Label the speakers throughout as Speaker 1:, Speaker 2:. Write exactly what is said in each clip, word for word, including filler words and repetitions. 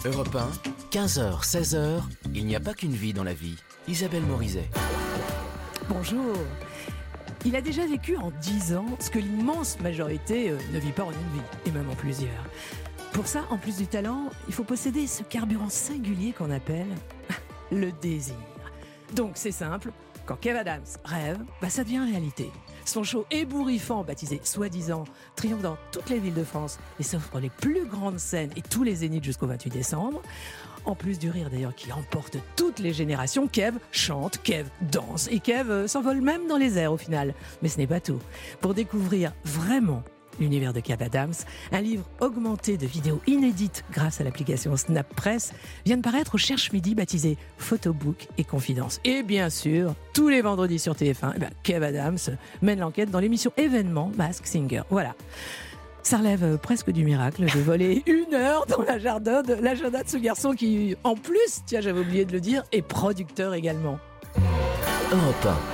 Speaker 1: Europe un, quinze heures, seize heures, il n'y a pas qu'une vie dans la vie. Isabelle Morizet.
Speaker 2: Bonjour. Il a déjà vécu en dix ans ce que l'immense majorité euh, ne vit pas en une vie, et même en plusieurs. Pour ça, en plus du talent, il faut posséder ce carburant singulier qu'on appelle le désir. Donc c'est simple, quand Kev Adams rêve, bah ça devient réalité. Son show ébouriffant, baptisé soi-disant, triomphe dans toutes les villes de France et s'offre les plus grandes scènes et tous les zéniths jusqu'au vingt-huit décembre. En plus du rire d'ailleurs qui emporte toutes les générations, Kev chante, Kev danse et Kev euh, s'envole même dans les airs au final. Mais ce n'est pas tout. Pour découvrir vraiment l'univers de Kev Adams, un livre augmenté de vidéos inédites grâce à l'application Snap Press vient de paraître au Cherche Midi baptisé Photobook et Confidence. Et bien sûr, tous les vendredis sur T F un, eh ben, Kev Adams mène l'enquête dans l'émission événement Masked Singer. Voilà. Ça relève presque du miracle de voler une heure dans l'agenda de, l'agenda de ce garçon qui, en plus, tiens, j'avais oublié de le dire, est producteur également.
Speaker 1: Europe un.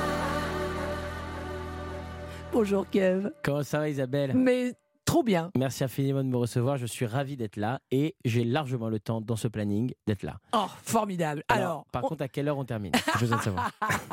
Speaker 2: Bonjour Kev.
Speaker 3: Comment ça va Isabelle ?
Speaker 2: Mais trop bien.
Speaker 3: Merci infiniment de me recevoir, je suis ravi d'être là et j'ai largement le temps dans ce planning d'être là.
Speaker 2: Oh, formidable. Alors,
Speaker 3: Alors par
Speaker 2: on...
Speaker 3: contre, à quelle heure on termine ? J'ai besoin de savoir.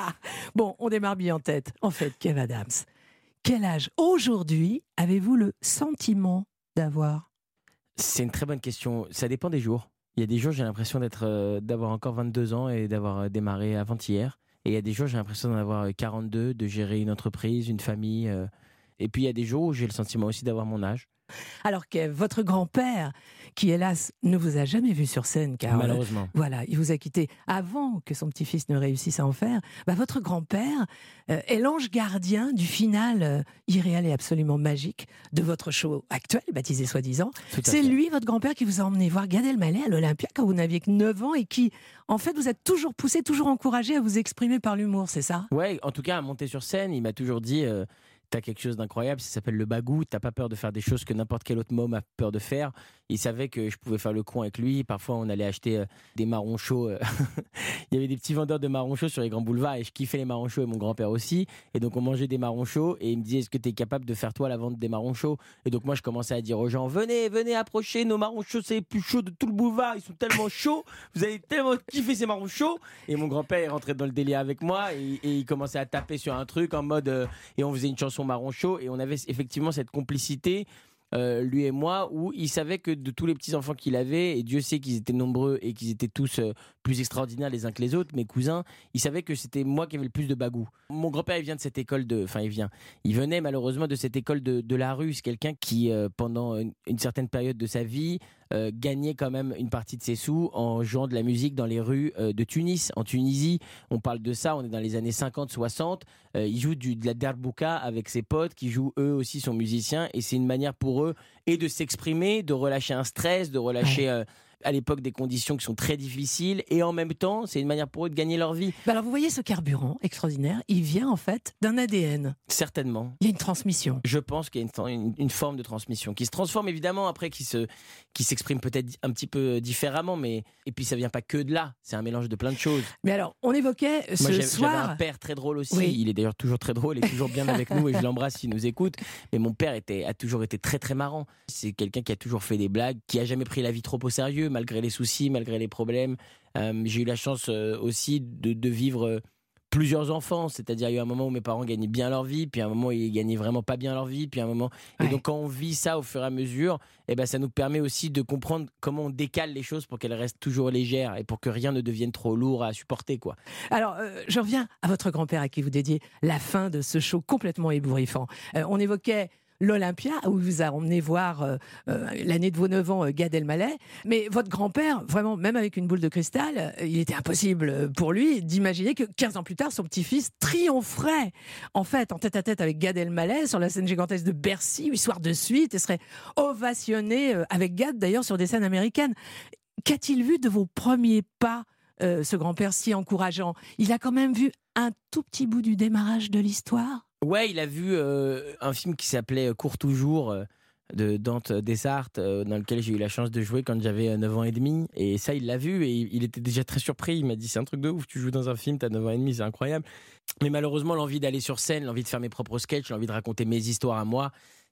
Speaker 2: Bon, on démarre bien en tête. En fait, Kev Adams, quel âge aujourd'hui avez-vous le sentiment d'avoir ?
Speaker 3: C'est une très bonne question, ça dépend des jours. Il y a des jours j'ai l'impression d'être, euh, d'avoir encore vingt-deux ans et d'avoir euh, démarré avant-hier. Et il y a des jours j'ai l'impression d'en avoir quarante-deux, de gérer une entreprise, une famille. Euh... Et puis il y a des jours où j'ai le sentiment aussi d'avoir mon âge.
Speaker 2: Alors Kev, votre grand-père, qui hélas ne vous a jamais vu sur scène, car
Speaker 3: malheureusement,
Speaker 2: euh, voilà, il vous a quitté avant que son petit-fils ne réussisse à en faire. Bah, votre grand-père euh, est l'ange gardien du final euh, irréel et absolument magique de votre show actuel, baptisé soi-disant. C'est
Speaker 3: fait.
Speaker 2: lui, votre grand-père, qui vous a emmené voir Gad Elmaleh à l'Olympia quand vous n'aviez que neuf ans et qui, en fait, vous a toujours poussé, toujours encouragé à vous exprimer par l'humour, c'est ça ?
Speaker 3: Ouais, en tout cas à monter sur scène, il m'a toujours dit. Euh... T'as quelque chose d'incroyable, ça s'appelle le bagou, t'as pas peur de faire des choses que n'importe quel autre môme a peur de faire. Il savait que je pouvais faire le con avec lui, parfois on allait acheter euh, des marrons chauds, euh, il y avait des petits vendeurs de marrons chauds sur les grands boulevards et je kiffais les marrons chauds et mon grand-père aussi, et donc on mangeait des marrons chauds et il me disait est-ce que t'es capable de faire toi la vente des marrons chauds ? Et donc moi je commençais à dire aux gens venez, venez approcher, nos marrons chauds c'est les plus chauds de tout le boulevard, ils sont tellement chauds, vous allez tellement kiffer ces marrons chauds. Et mon grand-père est rentré dans le délire avec moi et, et il commençait à taper sur un truc en mode euh, et on faisait une chanson marron chaud et on avait effectivement cette complicité, euh, lui et moi, où il savait que de tous les petits-enfants qu'il avait, et Dieu sait qu'ils étaient nombreux et qu'ils étaient tous euh, plus extraordinaires les uns que les autres, mes cousins, il savait que c'était moi qui avais le plus de bagou. Mon grand-père, il vient de cette école de... Enfin, il vient. Il venait malheureusement de cette école de, de la rue. C'est quelqu'un qui, euh, pendant une, une certaine période de sa vie, euh, gagnait quand même une partie de ses sous en jouant de la musique dans les rues euh, de Tunis. En Tunisie, on parle de ça, on est dans les années cinquante soixante. Euh, il joue du, de la derbouka avec ses potes qui jouent eux aussi sont musiciens et c'est une manière pour eux et de s'exprimer, de relâcher un stress, de relâcher... Euh, à l'époque des conditions qui sont très difficiles et en même temps c'est une manière pour eux de gagner leur vie.
Speaker 2: Bah alors vous voyez ce carburant extraordinaire, il vient en fait d'un A D N.
Speaker 3: Certainement.
Speaker 2: Il y a une transmission.
Speaker 3: Je pense qu'il y a une, une, une forme de transmission qui se transforme évidemment après, qui, se, qui s'exprime peut-être un petit peu différemment, mais et puis ça vient pas que de là, c'est un mélange de plein de choses.
Speaker 2: Mais alors on évoquait ce
Speaker 3: Moi, j'avais,
Speaker 2: soir...
Speaker 3: j'avais un père très drôle aussi,
Speaker 2: oui.
Speaker 3: Il est d'ailleurs toujours très drôle, il est toujours bien avec nous et je l'embrasse s'il nous écoute, mais mon père était, a toujours été très très marrant. C'est quelqu'un qui a toujours fait des blagues, qui a jamais pris la vie trop au sérieux malgré les soucis, malgré les problèmes. Euh, j'ai eu la chance euh, aussi de, de vivre euh, plusieurs enfants, c'est-à-dire il y a eu un moment où mes parents gagnaient bien leur vie, puis un moment où ils gagnaient vraiment pas bien leur vie, puis un moment... Et ouais. Donc quand on vit ça au fur et à mesure, eh ben, ça nous permet aussi de comprendre comment on décale les choses pour qu'elles restent toujours légères et pour que rien ne devienne trop lourd à supporter, quoi.
Speaker 2: Alors, euh, je reviens à votre grand-père à qui vous dédiez la fin de ce show complètement ébouriffant. Euh, on évoquait l'Olympia, où il vous a emmené voir euh, euh, l'année de vos neuf ans, euh, Gad Elmaleh. Mais votre grand-père, vraiment, même avec une boule de cristal, euh, il était impossible pour lui d'imaginer que quinze ans plus tard, son petit-fils triompherait, en fait, en tête-à-tête avec Gad Elmaleh, sur la scène gigantesque de Bercy, huit soirs de suite, et serait ovationné, euh, avec Gad d'ailleurs, sur des scènes américaines. Qu'a-t-il vu de vos premiers pas, euh, ce grand-père si encourageant ? Il a quand même vu un tout petit bout du démarrage de l'histoire ?
Speaker 3: Ouais, il a vu euh, un film qui s'appelait Cours toujours euh, de Dante Desartes, euh, dans lequel j'ai eu la chance de jouer quand j'avais neuf ans et demi. Et ça, il l'a vu et il était déjà très surpris. Il m'a dit, c'est un truc de ouf, tu joues dans un film, t'as neuf ans et demi, c'est incroyable. Mais malheureusement, l'envie d'aller sur scène, l'envie de faire mes propres sketchs, l'envie de raconter mes histoires à moi,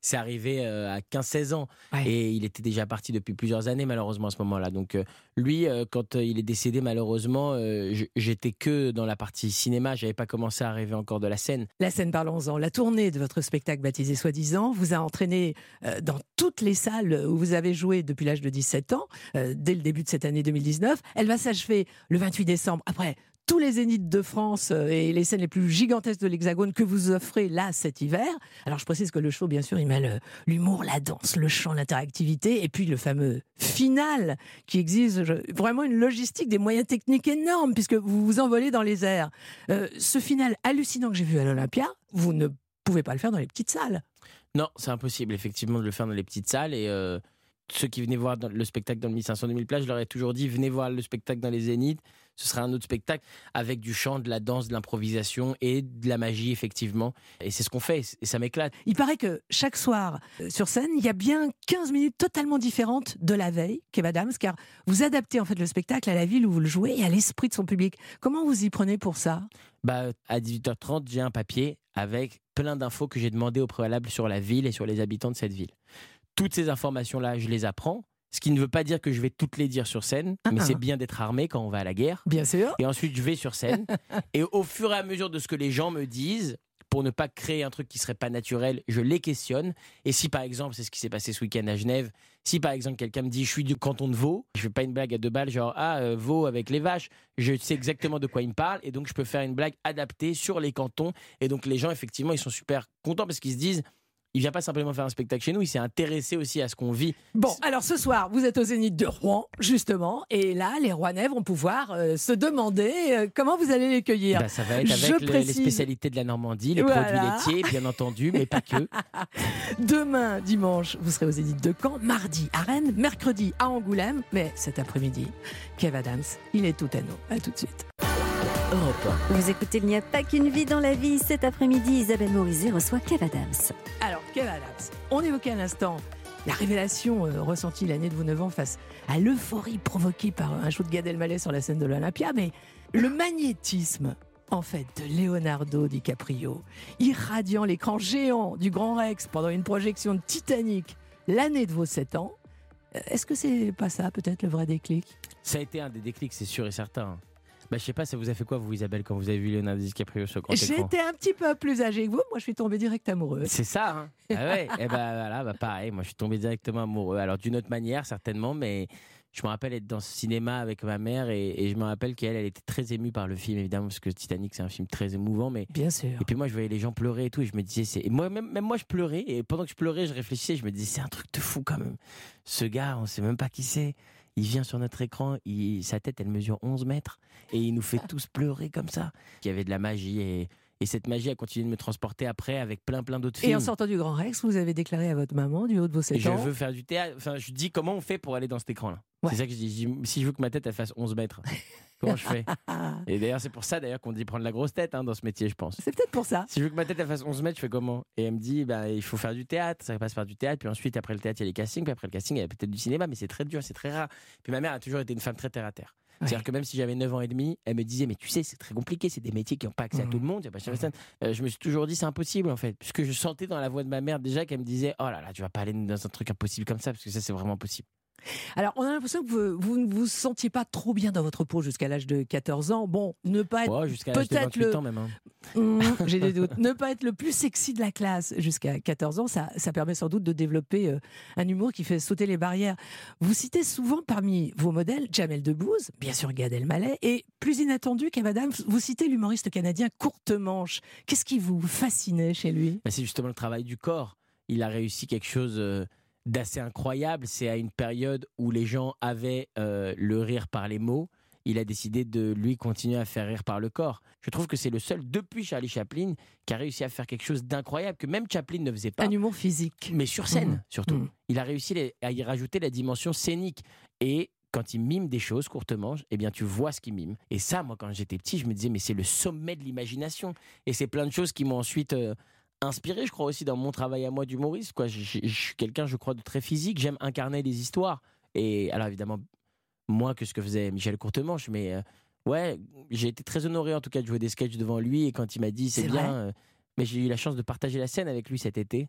Speaker 3: c'est arrivé euh, à quinze seize ans.
Speaker 2: Ouais.
Speaker 3: Et il était déjà parti depuis plusieurs années, malheureusement, à ce moment-là. Donc, euh, lui, euh, quand euh, il est décédé, malheureusement, euh, je- j'étais que dans la partie cinéma. Je n'avais pas commencé à rêver encore de la scène.
Speaker 2: La scène, parlons-en. La tournée de votre spectacle baptisé Soi-disant vous a entraîné euh, dans toutes les salles où vous avez joué depuis l'âge de dix-sept ans, euh, dès le début de cette année deux mille dix-neuf. Elle va s'achever le vingt-huit décembre, après tous les zéniths de France euh, et les scènes les plus gigantesques de l'Hexagone que vous offrez là cet hiver. Alors je précise que le show, bien sûr, il mêle euh, l'humour, la danse, le chant, l'interactivité et puis le fameux final qui exige je- vraiment une logistique, des moyens techniques énormes puisque vous vous envolez dans les airs. Euh, ce final hallucinant que j'ai vu à l'Olympia, vous ne pouvez pas le faire dans les petites salles.
Speaker 3: Non, c'est impossible, effectivement, de le faire dans les petites salles. Et euh, ceux qui venaient voir dans- le spectacle dans le mille cinq cents deux mille places, je leur ai toujours dit, venez voir le spectacle dans les zéniths. Ce sera un autre spectacle avec du chant, de la danse, de l'improvisation et de la magie, effectivement. Et c'est ce qu'on fait, et ça m'éclate.
Speaker 2: Il paraît que chaque soir, euh, sur scène, il y a bien quinze minutes totalement différentes de la veille, Kev Adams, car vous adaptez en fait le spectacle à la ville où vous le jouez et à l'esprit de son public. Comment vous y prenez pour ça ?
Speaker 3: Bah, à dix-huit heures trente, j'ai un papier avec plein d'infos que j'ai demandées au préalable sur la ville et sur les habitants de cette ville. Toutes ces informations-là, je les apprends. Ce qui ne veut pas dire que je vais toutes les dire sur scène,
Speaker 2: Ah,
Speaker 3: mais
Speaker 2: ah.
Speaker 3: c'est bien d'être armé quand on va à la guerre.
Speaker 2: Bien sûr.
Speaker 3: Et ensuite, je vais sur scène. Et au fur et à mesure de ce que les gens me disent, pour ne pas créer un truc qui serait pas naturel, je les questionne. Et si par exemple, c'est ce qui s'est passé ce week-end à Genève, si par exemple quelqu'un me dit je suis du canton de Vaud, je fais pas une blague à deux balles genre ah euh, Vaud avec les vaches, je sais exactement de quoi il me parle et donc je peux faire une blague adaptée sur les cantons. Et donc les gens effectivement ils sont super contents parce qu'ils se disent il vient pas simplement faire un spectacle chez nous, il s'est intéressé aussi à ce qu'on vit.
Speaker 2: Bon, alors ce soir, vous êtes au Zénith de Rouen, justement, et là, les Rouennais vont pouvoir euh, se demander euh, comment vous allez les cueillir.
Speaker 3: Bah, ça va être
Speaker 2: Je
Speaker 3: avec le- les
Speaker 2: précise.
Speaker 3: spécialités de la Normandie, les
Speaker 2: Voilà.
Speaker 3: produits laitiers, bien entendu, mais pas que.
Speaker 2: Demain, dimanche, vous serez au Zénith de Caen, mardi à Rennes, mercredi à Angoulême, mais cet après-midi, Kev Adams, il est tout à nous. À tout de suite.
Speaker 3: Europe.
Speaker 4: Vous écoutez Il n'y a pas qu'une vie dans la vie. Cet après-midi, Isabelle Morizet reçoit Kev Adams.
Speaker 2: Alors, Kev Adams, on évoquait à l'instant la révélation euh, ressentie l'année de vos neuf ans face à l'euphorie provoquée par un show de Gad Elmaleh sur la scène de l'Olympia, mais le magnétisme, en fait, de Leonardo DiCaprio, irradiant l'écran géant du Grand Rex pendant une projection de Titanic l'année de vos sept ans, euh, est-ce que c'est pas ça, peut-être, le vrai déclic ?
Speaker 3: Ça a été un des déclics, c'est sûr et certain. Bah, je sais pas, ça vous a fait quoi, vous, Isabelle, quand vous avez vu Leonardo DiCaprio sur grand écran ?
Speaker 2: J'étais un petit peu plus âgée que vous, moi je suis tombée direct amoureuse.
Speaker 3: C'est ça, hein. Ah ouais. Et bah voilà, bah pareil, moi je suis tombé directement amoureux. Alors d'une autre manière certainement, mais je me rappelle être dans ce cinéma avec ma mère et, et je me rappelle qu'elle, elle était très émue par le film évidemment parce que Titanic c'est un film très émouvant, mais
Speaker 2: Bien sûr.
Speaker 3: et puis moi je voyais les gens pleurer et tout et je me disais c'est et moi même, même moi je pleurais et pendant que je pleurais je réfléchissais, je me disais c'est un truc de fou quand même. Ce gars, on sait même pas qui c'est. Il vient sur notre écran, il, sa tête elle mesure onze mètres et il nous fait tous pleurer comme ça. Il y avait de la magie et, et cette magie a continué de me transporter après avec plein plein d'autres films.
Speaker 2: Et en sortant du Grand Rex, vous avez déclaré à votre maman, du haut de vos sept
Speaker 3: Je
Speaker 2: ans,
Speaker 3: veux faire du théâtre. Enfin, je dis comment on fait pour aller dans cet écran-là.
Speaker 2: Ouais.
Speaker 3: C'est ça que je dis. Je dis, si je veux que ma tête elle fasse onze mètres, comment je fais
Speaker 2: Ah,
Speaker 3: Et d'ailleurs, c'est pour ça d'ailleurs qu'on dit prendre la grosse tête hein, dans ce métier, je pense.
Speaker 2: c'est peut-être pour ça.
Speaker 3: Si je veux que ma tête elle fasse onze mètres, je fais comment Et elle me dit, bah, il faut faire du théâtre. Ça passe par du théâtre. Puis ensuite, après le théâtre, il y a les castings. Puis après le casting, il y a peut-être du cinéma. Mais c'est très dur, c'est très rare. Puis ma mère a toujours été une femme très terre à terre.
Speaker 2: Ouais.
Speaker 3: C'est-à-dire que même si j'avais neuf ans et demi, elle me disait, mais tu sais, c'est très compliqué. C'est des métiers qui n'ont pas accès à tout le monde. Il y a pas sur la scène. Euh, je me suis toujours dit, c'est impossible en fait. Puisque je sentais dans la voix de ma mère déjà qu'elle me disait, oh là là, tu vas pas aller dans un truc impossible comme ça. Parce que ça, c'est vraiment impossible.
Speaker 2: Alors, on a l'impression que vous, vous ne vous sentiez pas trop bien dans votre peau jusqu'à l'âge de quatorze ans. Bon, ne pas être
Speaker 3: Ouais, jusqu'à l'âge de
Speaker 2: peut-être
Speaker 3: vingt-huit
Speaker 2: le-
Speaker 3: ans même. hein.
Speaker 2: Mmh, j'ai des doutes. Ne pas être le plus sexy de la classe jusqu'à quatorze ans, ça, ça permet sans doute de développer euh, un humour qui fait sauter les barrières. Vous citez souvent parmi vos modèles Jamel Debbouze, bien sûr Gad Elmaleh, et plus inattendu Kev Adams, vous citez l'humoriste canadien Courtemanche. Qu'est-ce qui vous fascinait chez lui ?
Speaker 3: Bah, c'est justement le travail du corps. Il a réussi quelque chose euh, d'assez incroyable. C'est à une période où les gens avaient euh, le rire par les mots. Il a décidé de lui continuer à faire rire par le corps. Je trouve que c'est le seul, depuis Charlie Chaplin, qui a réussi à faire quelque chose d'incroyable que même Chaplin ne faisait pas.
Speaker 2: Un humour physique.
Speaker 3: Mais sur scène,
Speaker 2: Mmh.
Speaker 3: surtout.
Speaker 2: Mmh.
Speaker 3: Il a réussi les- à y rajouter la dimension scénique. Et quand il mime des choses, Courtemanche, eh bien, tu vois ce qu'il mime. Et ça, moi, quand j'étais petit, je me disais, mais c'est le sommet de l'imagination. Et c'est plein de choses qui m'ont ensuite euh, inspiré, je crois, aussi dans mon travail à moi d'humoriste. Quoi. Je, je- je suis quelqu'un, je crois, de très physique. J'aime incarner les histoires. Et alors, évidemment, moins que ce que faisait Michel Courtemanche, mais euh, ouais, j'ai été très honoré, en tout cas, de jouer des sketchs devant lui. Et quand il m'a dit, c'est
Speaker 2: C'est
Speaker 3: bien...
Speaker 2: vrai
Speaker 3: euh, mais j'ai eu la chance de partager la scène avec lui cet été.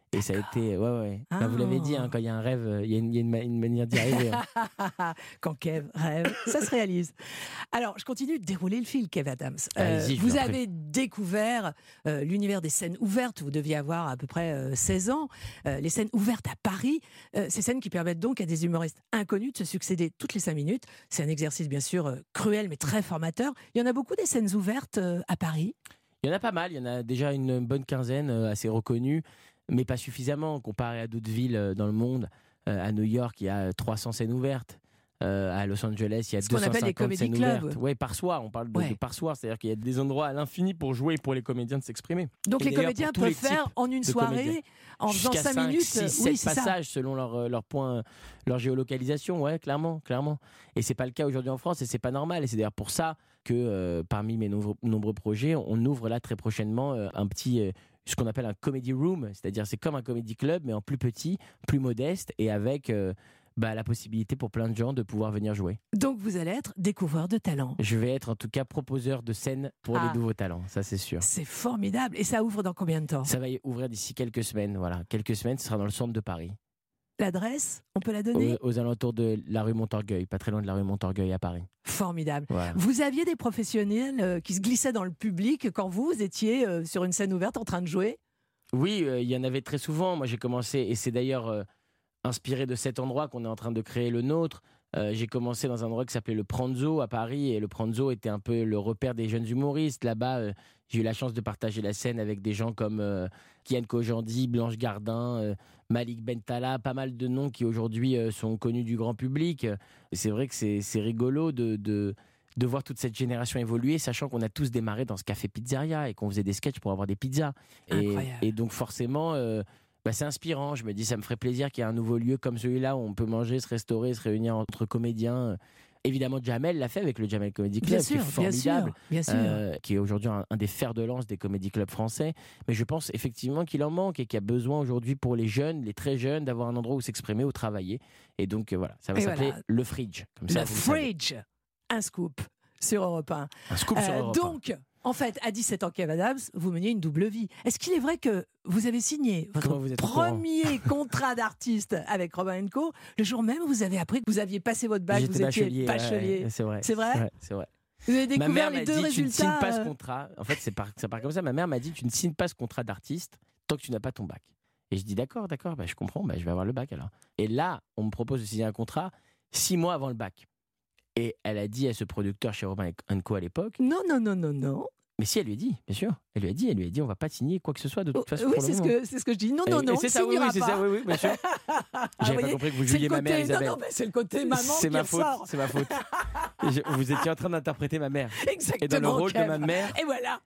Speaker 3: Et ça a été, ouais, ouais. Ah. Bah, vous l'avez dit, hein, quand il y a un rêve, il y a une, il y a une, une manière d'y arriver. Hein.
Speaker 2: Quand Kev rêve, ça se réalise. Alors, je continue de dérouler le fil, Kev Adams. Euh, vous avez découvert euh, l'univers des scènes ouvertes. Vous deviez avoir à peu près euh, seize ans. Euh, les scènes ouvertes à Paris, euh, ces scènes qui permettent donc à des humoristes inconnus de se succéder toutes les cinq minutes. C'est un exercice bien sûr euh, cruel, mais très formateur. Il y en a beaucoup des scènes ouvertes euh, à Paris.
Speaker 3: Il y en a pas mal. Il y en a déjà une bonne quinzaine euh, assez reconnues, mais pas suffisamment comparé à d'autres villes euh, dans le monde. Euh, à New York, il y a trois cents scènes ouvertes. Euh, à Los Angeles, il y a
Speaker 2: ce deux cent cinquante scènes ouvertes.
Speaker 3: Oui, par soir, on parle de, ouais. de par soir, c'est-à-dire qu'il y a des endroits à l'infini pour jouer et pour les comédiens de s'exprimer.
Speaker 2: Donc
Speaker 3: et
Speaker 2: les comédiens peuvent faire en une soirée, comédiens. en faisant cinq minutes,
Speaker 3: six,
Speaker 2: oui,
Speaker 3: sept passages ça. selon leur, leur point, leur géolocalisation, ouais, clairement, clairement. Et c'est pas le cas aujourd'hui en France et c'est pas normal. Et c'est d'ailleurs pour ça que euh, parmi mes nombreux, nombreux projets, on ouvre là très prochainement euh, un petit, euh, ce qu'on appelle un comedy room, c'est-à-dire c'est comme un comedy club mais en plus petit, plus modeste et avec euh, Bah, la possibilité pour plein de gens de pouvoir venir jouer.
Speaker 2: Donc vous allez être découvreur de talents.
Speaker 3: Je vais être en tout cas proposeur de scène pour ah. les nouveaux talents, ça c'est sûr.
Speaker 2: C'est formidable. Et ça ouvre dans combien de temps ?
Speaker 3: Ça va ouvrir d'ici quelques semaines, voilà. Quelques semaines, ce sera dans le centre de Paris.
Speaker 2: L'adresse, on peut la donner ?
Speaker 3: aux, aux alentours de la rue Montorgueil, pas très loin de la rue Montorgueil à Paris.
Speaker 2: Formidable.
Speaker 3: Voilà.
Speaker 2: Vous aviez des professionnels euh, qui se glissaient dans le public quand vous, vous étiez euh, sur une scène ouverte en train de jouer ?
Speaker 3: Oui, il euh, y en avait très souvent. Moi j'ai commencé, et c'est d'ailleurs... Euh, inspiré de cet endroit qu'on est en train de créer le nôtre. Euh, j'ai commencé dans un endroit qui s'appelait le Pranzo à Paris et le Pranzo était un peu le repère des jeunes humoristes. Là-bas, euh, j'ai eu la chance de partager la scène avec des gens comme euh, Kian Kojandi, Blanche Gardin, euh, Malik Bentala, pas mal de noms qui aujourd'hui euh, sont connus du grand public. Et c'est vrai que c'est, c'est rigolo de, de, de voir toute cette génération évoluer, sachant qu'on a tous démarré dans ce café pizzeria et qu'on faisait des sketchs pour avoir des pizzas. Et, et donc forcément... Euh, Bah c'est inspirant, je me dis ça me ferait plaisir qu'il y ait un nouveau lieu comme celui-là où on peut manger, se restaurer, se réunir entre comédiens. Évidemment Jamel l'a fait avec le Jamel Comedy Club,
Speaker 2: bien sûr,
Speaker 3: qui est formidable,
Speaker 2: bien sûr, bien sûr.
Speaker 3: Euh, qui est aujourd'hui un, un des fers de lance des comédie clubs français. Mais je pense effectivement qu'il en manque et qu'il y a besoin aujourd'hui pour les jeunes, les très jeunes, d'avoir un endroit où s'exprimer, où travailler. Et donc euh, voilà, ça va et s'appeler voilà. le Fridge. Comme ça,
Speaker 2: le Fridge, un scoop sur Europe un.
Speaker 3: Un scoop euh, sur Europe un.
Speaker 2: Donc en fait, à dix-sept ans, Kev Adams, vous meniez une double vie. Est-ce qu'il est vrai que vous avez signé votre premier contrat d'artiste avec Robin and Co le jour même où vous avez appris que vous aviez passé votre bac,
Speaker 3: J'étais
Speaker 2: vous étiez
Speaker 3: bachelier,
Speaker 2: bachelier.
Speaker 3: Ouais, c'est vrai.
Speaker 2: C'est vrai,
Speaker 3: ouais, c'est vrai.
Speaker 2: Vous avez découvert
Speaker 3: ma mère
Speaker 2: les
Speaker 3: m'a
Speaker 2: deux
Speaker 3: dit,
Speaker 2: résultats.
Speaker 3: Tu ne signes pas ce contrat. En fait, c'est par, ça part comme ça. Ma mère m'a dit tu ne signes pas ce contrat d'artiste tant que tu n'as pas ton bac. Et je dis d'accord, d'accord, bah, je comprends, bah, je vais avoir le bac alors. Et là, on me propose de signer un contrat six mois avant le bac. Et elle a dit à ce producteur chez Robin and Co à l'époque.
Speaker 2: Non, non, non, non, non.
Speaker 3: Mais si, elle lui a dit, bien sûr. Elle lui a dit, elle lui a dit, on va pas signer quoi que ce soit de toute
Speaker 2: oh,
Speaker 3: façon.
Speaker 2: Oui,
Speaker 3: pour
Speaker 2: c'est,
Speaker 3: le
Speaker 2: ce
Speaker 3: moment.
Speaker 2: que, c'est ce que je dis. Non, non, non,
Speaker 3: c'est ça, oui, oui, c'est ça, oui, oui, bien sûr. J'avais
Speaker 2: ah,
Speaker 3: pas compris que vous jouiez ma mère, Isabelle.
Speaker 2: Non, non, mais c'est le côté maman
Speaker 3: c'est
Speaker 2: qui
Speaker 3: ma
Speaker 2: ressort.
Speaker 3: faute, c'est ma faute. Je, vous étiez en train d'interpréter ma mère.
Speaker 2: Exactement.
Speaker 3: Et dans le rôle
Speaker 2: Kev.
Speaker 3: de ma mère.
Speaker 2: Et voilà.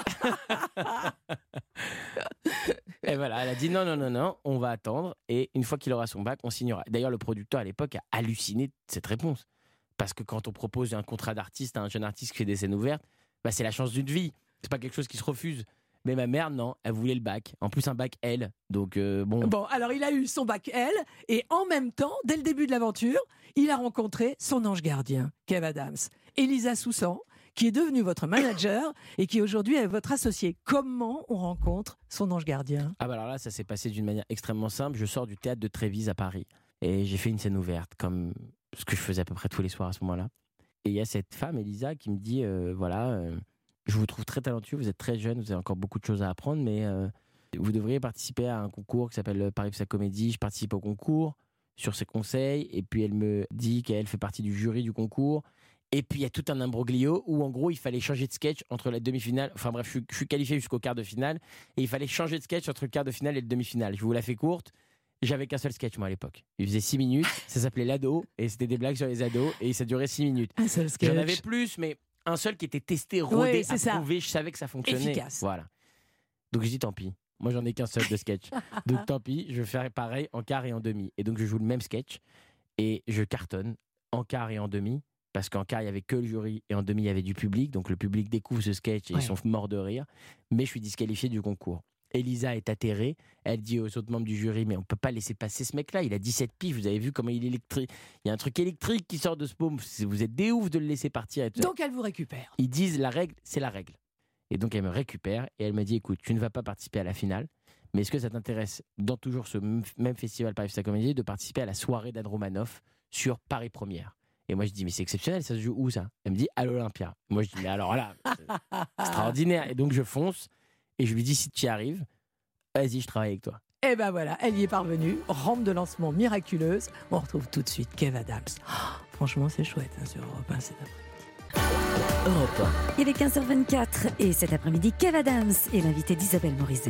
Speaker 3: Et voilà, elle a dit non, non, non, non, on va attendre. Et une fois qu'il aura son bac, on signera. D'ailleurs, le producteur à l'époque a halluciné de cette réponse. Parce que quand on propose un contrat d'artiste à un jeune artiste qui fait des scènes ouvertes, bah, c'est la chance d'une vie. C'est pas quelque chose qui se refuse. Mais ma mère, non, elle voulait le bac. En plus, un bac L. Donc, euh, bon.
Speaker 2: Bon, alors il a eu son bac L. Et en même temps, dès le début de l'aventure, il a rencontré son ange gardien, Kev Adams. Elisa Soussan, qui est devenue votre manager et qui aujourd'hui est votre associé. Comment on rencontre son ange gardien ?
Speaker 3: Ah bah alors là, ça s'est passé d'une manière extrêmement simple. Je sors du théâtre de Trévise à Paris. Et j'ai fait une scène ouverte, comme ce que je faisais à peu près tous les soirs à ce moment-là. Et il y a cette femme, Elisa, qui me dit, euh, voilà, euh, je vous trouve très talentueux, vous êtes très jeune, vous avez encore beaucoup de choses à apprendre, mais euh, vous devriez participer à un concours qui s'appelle Paris Psa Comédie. Je participe au concours sur ses conseils, et puis elle me dit qu'elle fait partie du jury du concours. Et puis il y a tout un imbroglio où en gros il fallait changer de sketch entre la demi-finale, enfin bref, je suis, je suis qualifié jusqu'au quart de finale, et il fallait changer de sketch entre le quart de finale et le demi-finale. Je vous la fais courte. J'avais qu'un seul sketch, moi, à l'époque. Il faisait six minutes, ça s'appelait l'ado, et c'était des blagues sur les ados, et ça durait six minutes.
Speaker 2: Un seul sketch.
Speaker 3: J'en avais plus, mais un seul qui était testé, rodé,
Speaker 2: oui,
Speaker 3: approuvé, je savais que ça fonctionnait.
Speaker 2: Efficace.
Speaker 3: Voilà. Donc je dis tant pis. Moi, j'en ai qu'un seul de sketch. Donc tant pis, je vais faire pareil en quart et en demi. Et donc je joue le même sketch, et je cartonne en quart et en demi, parce qu'en quart, il n'y avait que le jury, et en demi, il y avait du public. Donc le public découvre ce sketch, et ouais. Ils sont morts de rire. Mais je suis disqualifié du concours. Elisa est atterrée, elle dit aux autres membres du jury, mais on ne peut pas laisser passer ce mec-là, il a dix-sept piges, vous avez vu comment il est électrique, il y a un truc électrique qui sort de ce paume, vous êtes des oufs de le laisser partir. Et
Speaker 2: donc elle vous récupère.
Speaker 3: Ils disent la règle, c'est la règle. Et donc elle me récupère et elle me dit, écoute, tu ne vas pas participer à la finale, mais est-ce que ça t'intéresse, dans toujours ce m- même festival Paris Festa Comédie, de participer à la soirée d'Anne Romanoff sur Paris Première? Et moi, je dis, mais c'est exceptionnel, ça se joue où, ça? Elle me dit, à l'Olympia. Moi, je dis, mais alors là, c'est extraordinaire. Et donc, je fonce, et je lui dis, si tu y arrives, vas-y, je travaille avec toi.
Speaker 2: Et ben voilà, elle y est parvenue. Rampe de lancement miraculeuse. On retrouve tout de suite Kev Adams. Oh, franchement, c'est chouette hein, sur Europe un cet après-midi.
Speaker 1: Europe un.
Speaker 4: Il est quinze heures vingt-quatre et cet après-midi, Kev Adams est l'invité d'Isabelle Morizet.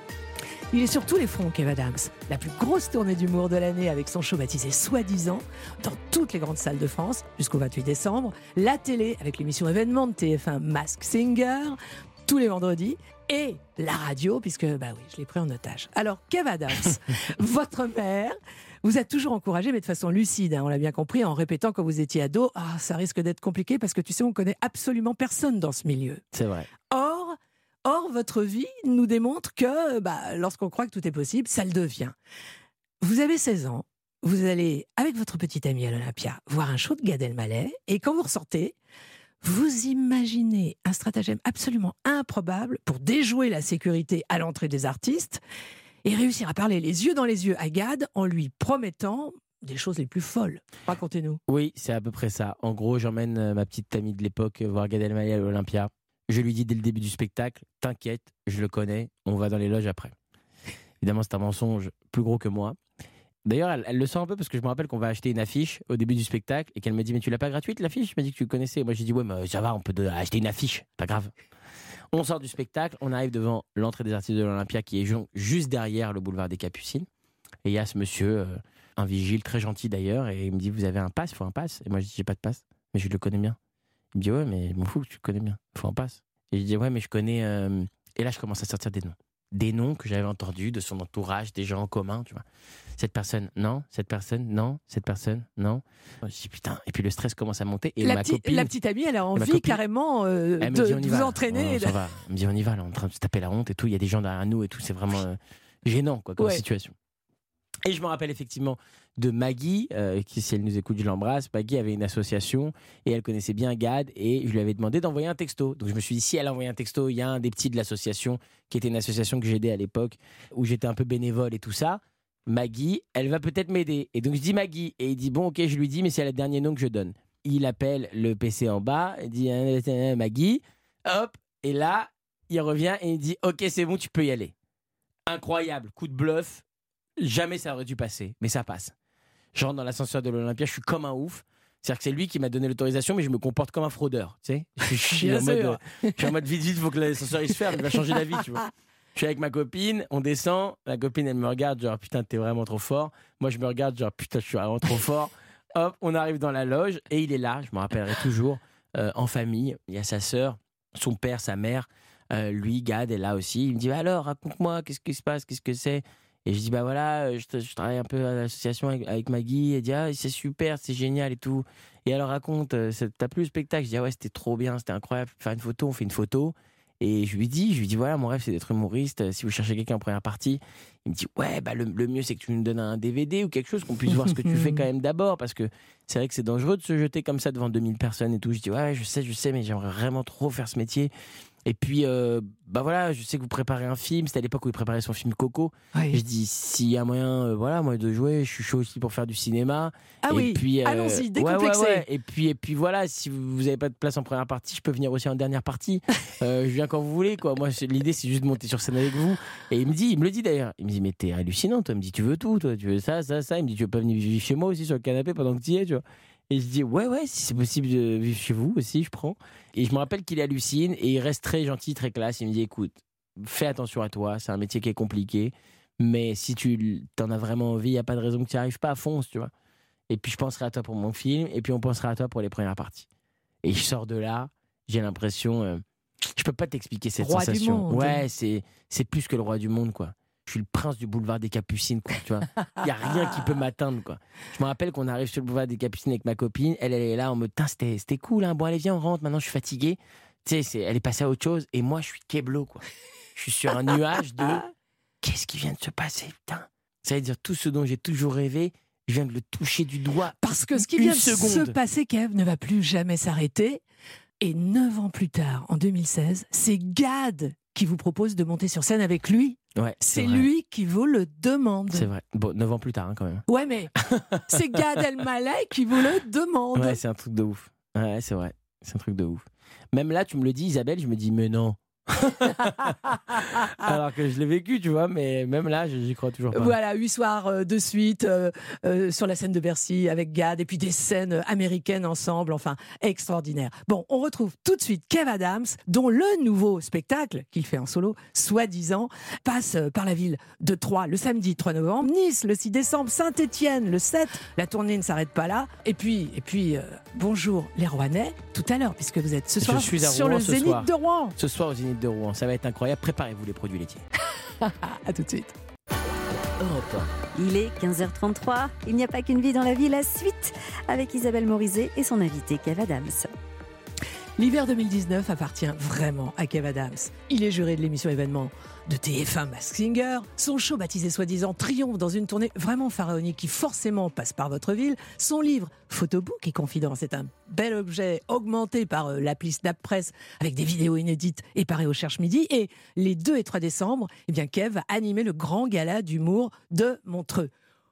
Speaker 2: Il est sur tous les fronts, Kev Adams. La plus grosse tournée d'humour de l'année avec son show baptisé Soi-disant, dans toutes les grandes salles de France, jusqu'au vingt-huit décembre. La télé avec l'émission événement de T F un Mask Singer, tous les vendredis. Et la radio, puisque, bah oui, je l'ai pris en otage. Alors, Kev Adams, votre mère vous a toujours encouragé, mais de façon lucide, hein, on l'a bien compris, en répétant quand vous étiez ado, ah, ça risque d'être compliqué parce que tu sais, on connaît absolument personne dans ce milieu.
Speaker 3: C'est vrai.
Speaker 2: Or, or votre vie nous démontre que bah, lorsqu'on croit que tout est possible, ça le devient. Vous avez seize ans, vous allez, avec votre petite amie à l'Olympia, voir un show de Gad Elmaleh, et quand vous ressortez, vous imaginez un stratagème absolument improbable pour déjouer la sécurité à l'entrée des artistes et réussir à parler les yeux dans les yeux à Gad en lui promettant des choses les plus folles. Racontez-nous.
Speaker 3: Oui, c'est à peu près ça. En gros, j'emmène euh, ma petite amie de l'époque euh, voir Gad Elmaleh à l'Olympia. Je lui dis dès le début du spectacle, t'inquiète, je le connais, on va dans les loges après. Évidemment, c'est un mensonge plus gros que moi. D'ailleurs, elle, elle le sent un peu parce que je me rappelle qu'on va acheter une affiche au début du spectacle et qu'elle me dit, mais tu l'as pas gratuite l'affiche? Je me dis que tu connaissais. Moi, j'ai dit, ouais, mais ça va, on peut de- acheter une affiche, pas grave. On sort du spectacle, on arrive devant l'entrée des artistes de l'Olympia qui est ju- juste derrière le boulevard des Capucines. Et il y a ce monsieur, euh, un vigile très gentil d'ailleurs, et il me dit, vous avez un pass? Il faut un pass. Et moi, je dis, j'ai pas de pass, mais je le connais bien. Il me dit, ouais, mais je m'en fous que tu le connais bien, il faut un pass. Et je dis, ouais, mais je connais. euh, Et là, je commence à sortir des noms. Des noms que j'avais entendus de son entourage, des gens en commun, tu vois. Cette personne, non. Cette personne, non. Cette personne, non. Je dis, putain. Et puis le stress commence à monter. Et
Speaker 2: La,
Speaker 3: ma
Speaker 2: petite-
Speaker 3: copine.
Speaker 2: la petite amie, elle a envie
Speaker 3: copine-
Speaker 2: carrément euh,
Speaker 3: Elle me
Speaker 2: de,
Speaker 3: dit, on y
Speaker 2: de
Speaker 3: va,
Speaker 2: vous
Speaker 3: là.
Speaker 2: entraîner.
Speaker 3: On
Speaker 2: et de-
Speaker 3: s'en va. Elle me dit, on y va, là, on est en train de se taper la honte et tout. Il y a des gens derrière nous et tout. C'est vraiment euh, gênant, quoi, comme
Speaker 2: Ouais.
Speaker 3: situation. Et je me rappelle effectivement de Maggie, euh, qui, si elle nous écoute, je l'embrasse. Maggie avait une association et elle connaissait bien Gad et je lui avais demandé d'envoyer un texto. Donc je me suis dit, si elle a envoyé un texto, il y a un des petits de l'association, qui était une association que j'aidais à l'époque, où j'étais un peu bénévole et tout ça. Maggie, elle va peut-être m'aider. Et donc je dis Maggie, et il dit, bon, ok, je lui dis, mais c'est le dernier nom que je donne. Il appelle le P C en bas, il dit, euh, euh, Maggie, hop, et là, il revient et il dit, ok, c'est bon, tu peux y aller. Incroyable, coup de bluff. Jamais ça aurait dû passer, mais ça passe. Je rentre dans l'ascenseur de l'Olympia, je suis comme un ouf. C'est-à-dire que c'est lui qui m'a donné l'autorisation, mais je me comporte comme un fraudeur. Tu sais, je, je suis
Speaker 2: Bien
Speaker 3: en mode,
Speaker 2: sûr.
Speaker 3: euh, je suis en mode vite, vite, il faut que l'ascenseur il se ferme, il va changer d'avis, tu vois. Je suis avec ma copine, on descend, la copine elle me regarde, genre putain, t'es vraiment trop fort. Moi je me regarde, genre putain, je suis vraiment trop fort. Hop, on arrive dans la loge et il est là, je me rappellerai toujours, euh, en famille. Il y a sa sœur, son père, sa mère, euh, lui, Gad est là aussi. Il me dit, alors raconte-moi, qu'est-ce qui se passe, qu'est-ce que c'est? Et je dis, bah voilà, je, je travaille un peu à l'association avec, avec Maggie. Elle dit, ah, c'est super, c'est génial et tout. Et alors raconte, euh, ça- t'as plu le spectacle? Je dis, ah ouais, c'était trop bien, c'était incroyable. Faire une photo, on fait une photo. Et je lui dis, je lui dis, voilà, mon rêve, c'est d'être humoriste. Euh, Si vous cherchez quelqu'un en première partie, il me dit, ouais, bah le, le mieux, c'est que tu nous donnes un D V D ou quelque chose, qu'on puisse voir ce que tu fais quand même d'abord. Parce que c'est vrai que c'est dangereux de se jeter comme ça devant deux mille personnes et tout. Je dis, ouais, je sais, je sais, mais j'aimerais vraiment trop faire ce métier. Et puis, euh, bah voilà, je sais que vous préparez un film. C'était à l'époque où il préparait son film Coco.
Speaker 2: Oui.
Speaker 3: Je dis, s'il y a moyen, euh, voilà, moi de jouer, je suis chaud aussi pour faire du cinéma.
Speaker 2: Ah
Speaker 3: et
Speaker 2: oui,
Speaker 3: puis, euh,
Speaker 2: allons-y,
Speaker 3: ouais,
Speaker 2: décomplexé.
Speaker 3: ouais, ouais. Et puis, et puis voilà, si vous n'avez pas de place en première partie, je peux venir aussi en dernière partie. Euh, je viens quand vous voulez, quoi. Moi, c'est- l'idée, c'est juste de monter sur scène avec vous. Et il me dit, il me le dit d'ailleurs. Il me dit, mais t'es hallucinant, toi. Il me dit, tu veux tout, toi. Tu veux ça, ça, ça. Il me dit, tu veux pas venir vivre chez moi aussi sur le canapé pendant que tu y es, tu vois. Et je dis, ouais, ouais, si c'est possible de vivre chez vous aussi, je prends. Et je me rappelle qu'il hallucine et il reste très gentil, très classe. Il me dit, écoute, fais attention à toi, c'est un métier qui est compliqué, mais si tu en as vraiment envie, il n'y a pas de raison que tu n'y arrives pas, fonce, tu vois. Et puis je penserai à toi pour mon film, et puis on pensera à toi pour les premières parties. Et je sors de là, j'ai l'impression, euh, je peux pas t'expliquer cette
Speaker 2: Roi du
Speaker 3: sensation.
Speaker 2: monde.
Speaker 3: Ouais, c'est c'est plus que le roi du monde, quoi. Je suis le prince du boulevard des Capucines, quoi, tu vois. Il y a rien qui peut m'atteindre, quoi. Je me rappelle qu'on arrive sur le boulevard des Capucines avec ma copine, elle, elle est là en mode, Tain, c'était c'était cool, hein. Bon, allez, viens, on rentre, maintenant je suis fatigué. Tu sais, c'est- elle est passée à autre chose, et moi, je suis keblo, quoi. Je suis sur un nuage de qu'est-ce qui vient de se passer, putain. Ça veut dire tout ce dont j'ai toujours rêvé, je viens de le toucher du doigt.
Speaker 2: Parce que ce qui
Speaker 3: Une
Speaker 2: vient de
Speaker 3: seconde.
Speaker 2: se passer, Kev, ne va plus jamais s'arrêter. Et neuf ans plus tard, en deux mille seize, c'est Gad qui vous propose de monter sur scène avec lui.
Speaker 3: Ouais,
Speaker 2: c'est
Speaker 3: c'est vrai.
Speaker 2: lui qui vous le demande.
Speaker 3: C'est vrai. Bon, neuf ans plus tard, hein, quand même.
Speaker 2: Ouais, mais c'est Gad Elmaleh qui vous le demande.
Speaker 3: Ouais, c'est un truc de ouf. Ouais, c'est vrai. C'est un truc de ouf. Même là, tu me le dis, Isabelle, je me dis, mais non. Alors que je l'ai vécu, tu vois, mais même là, j'y crois toujours pas.
Speaker 2: Voilà, huit soirs euh, de suite euh, euh, sur la scène de Bercy avec Gad, et puis des scènes américaines ensemble, enfin, extraordinaire. Bon, on retrouve tout de suite Kev Adams, dont le nouveau spectacle qu'il fait en solo, soi-disant, passe par la ville de Troyes le samedi trois novembre, Nice le six décembre, Saint-Étienne le sept. La tournée ne s'arrête pas là. Et puis, et puis euh, bonjour les Rouennais, tout à l'heure, puisque vous êtes ce soir
Speaker 3: Je suis à
Speaker 2: sur
Speaker 3: Rouen
Speaker 2: le
Speaker 3: ce
Speaker 2: Zénith
Speaker 3: soir.
Speaker 2: de Rouen.
Speaker 3: Ce soir au Zénith de Rouen, ça va être incroyable. Préparez-vous les produits laitiers.
Speaker 2: À tout de suite.
Speaker 1: Europe
Speaker 4: Il est quinze heures trente-trois. Il n'y a pas qu'une vie dans la vie. La suite avec Isabelle Morizet et son invité Kev Adams.
Speaker 2: L'hiver deux mille dix-neuf appartient vraiment à Kev Adams. Il est juré de l'émission événement de T F un Masked Singer. Son show baptisé soi-disant triomphe dans une tournée vraiment pharaonique qui forcément passe par votre ville. Son livre Photobook et Confidence est un bel objet augmenté par euh, l'appli SnapPress avec des vidéos inédites et parées au Cherche Midi. Et les deux et trois décembre, eh bien Kev va animer le grand gala d'humour de Montreux.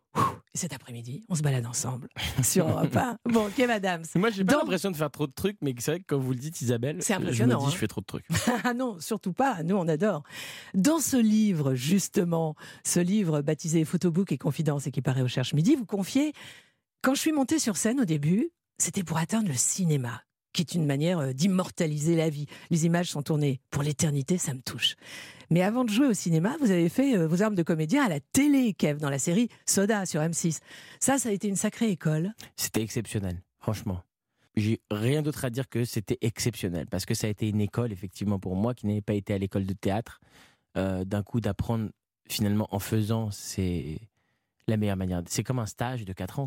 Speaker 2: Et cet après-midi, on se balade ensemble sur Europe un. Bon, Kev Adams.
Speaker 3: Moi, j'ai pas
Speaker 2: Dans-
Speaker 3: l'impression de faire trop de trucs, mais c'est vrai que quand vous le dites, Isabelle,
Speaker 2: C'est
Speaker 3: je me
Speaker 2: impressionnant,
Speaker 3: dis,
Speaker 2: hein.
Speaker 3: je fais trop de trucs.
Speaker 2: Ah non, surtout pas, nous on adore. Dans ce livre, justement, ce livre baptisé Photobook et Confidence et qui paraît au Cherche Midi, vous confiez, quand je suis montée sur scène au début, c'était pour atteindre le cinéma, qui est une manière euh, d'immortaliser la vie. Les images sont tournées pour l'éternité, ça me touche. Mais avant de jouer au cinéma, vous avez fait euh, vos armes de comédien à la télé, Kev, dans la série Soda sur M six. Ça, ça a été une sacrée école.
Speaker 3: C'était exceptionnel, franchement. J'ai rien d'autre à dire que c'était exceptionnel, parce que ça a été une école, effectivement, pour moi, qui n'avais pas été à l'école de théâtre. Euh, d'un coup, d'apprendre, finalement, en faisant, c'est la meilleure manière. C'est comme un stage de quatre ans.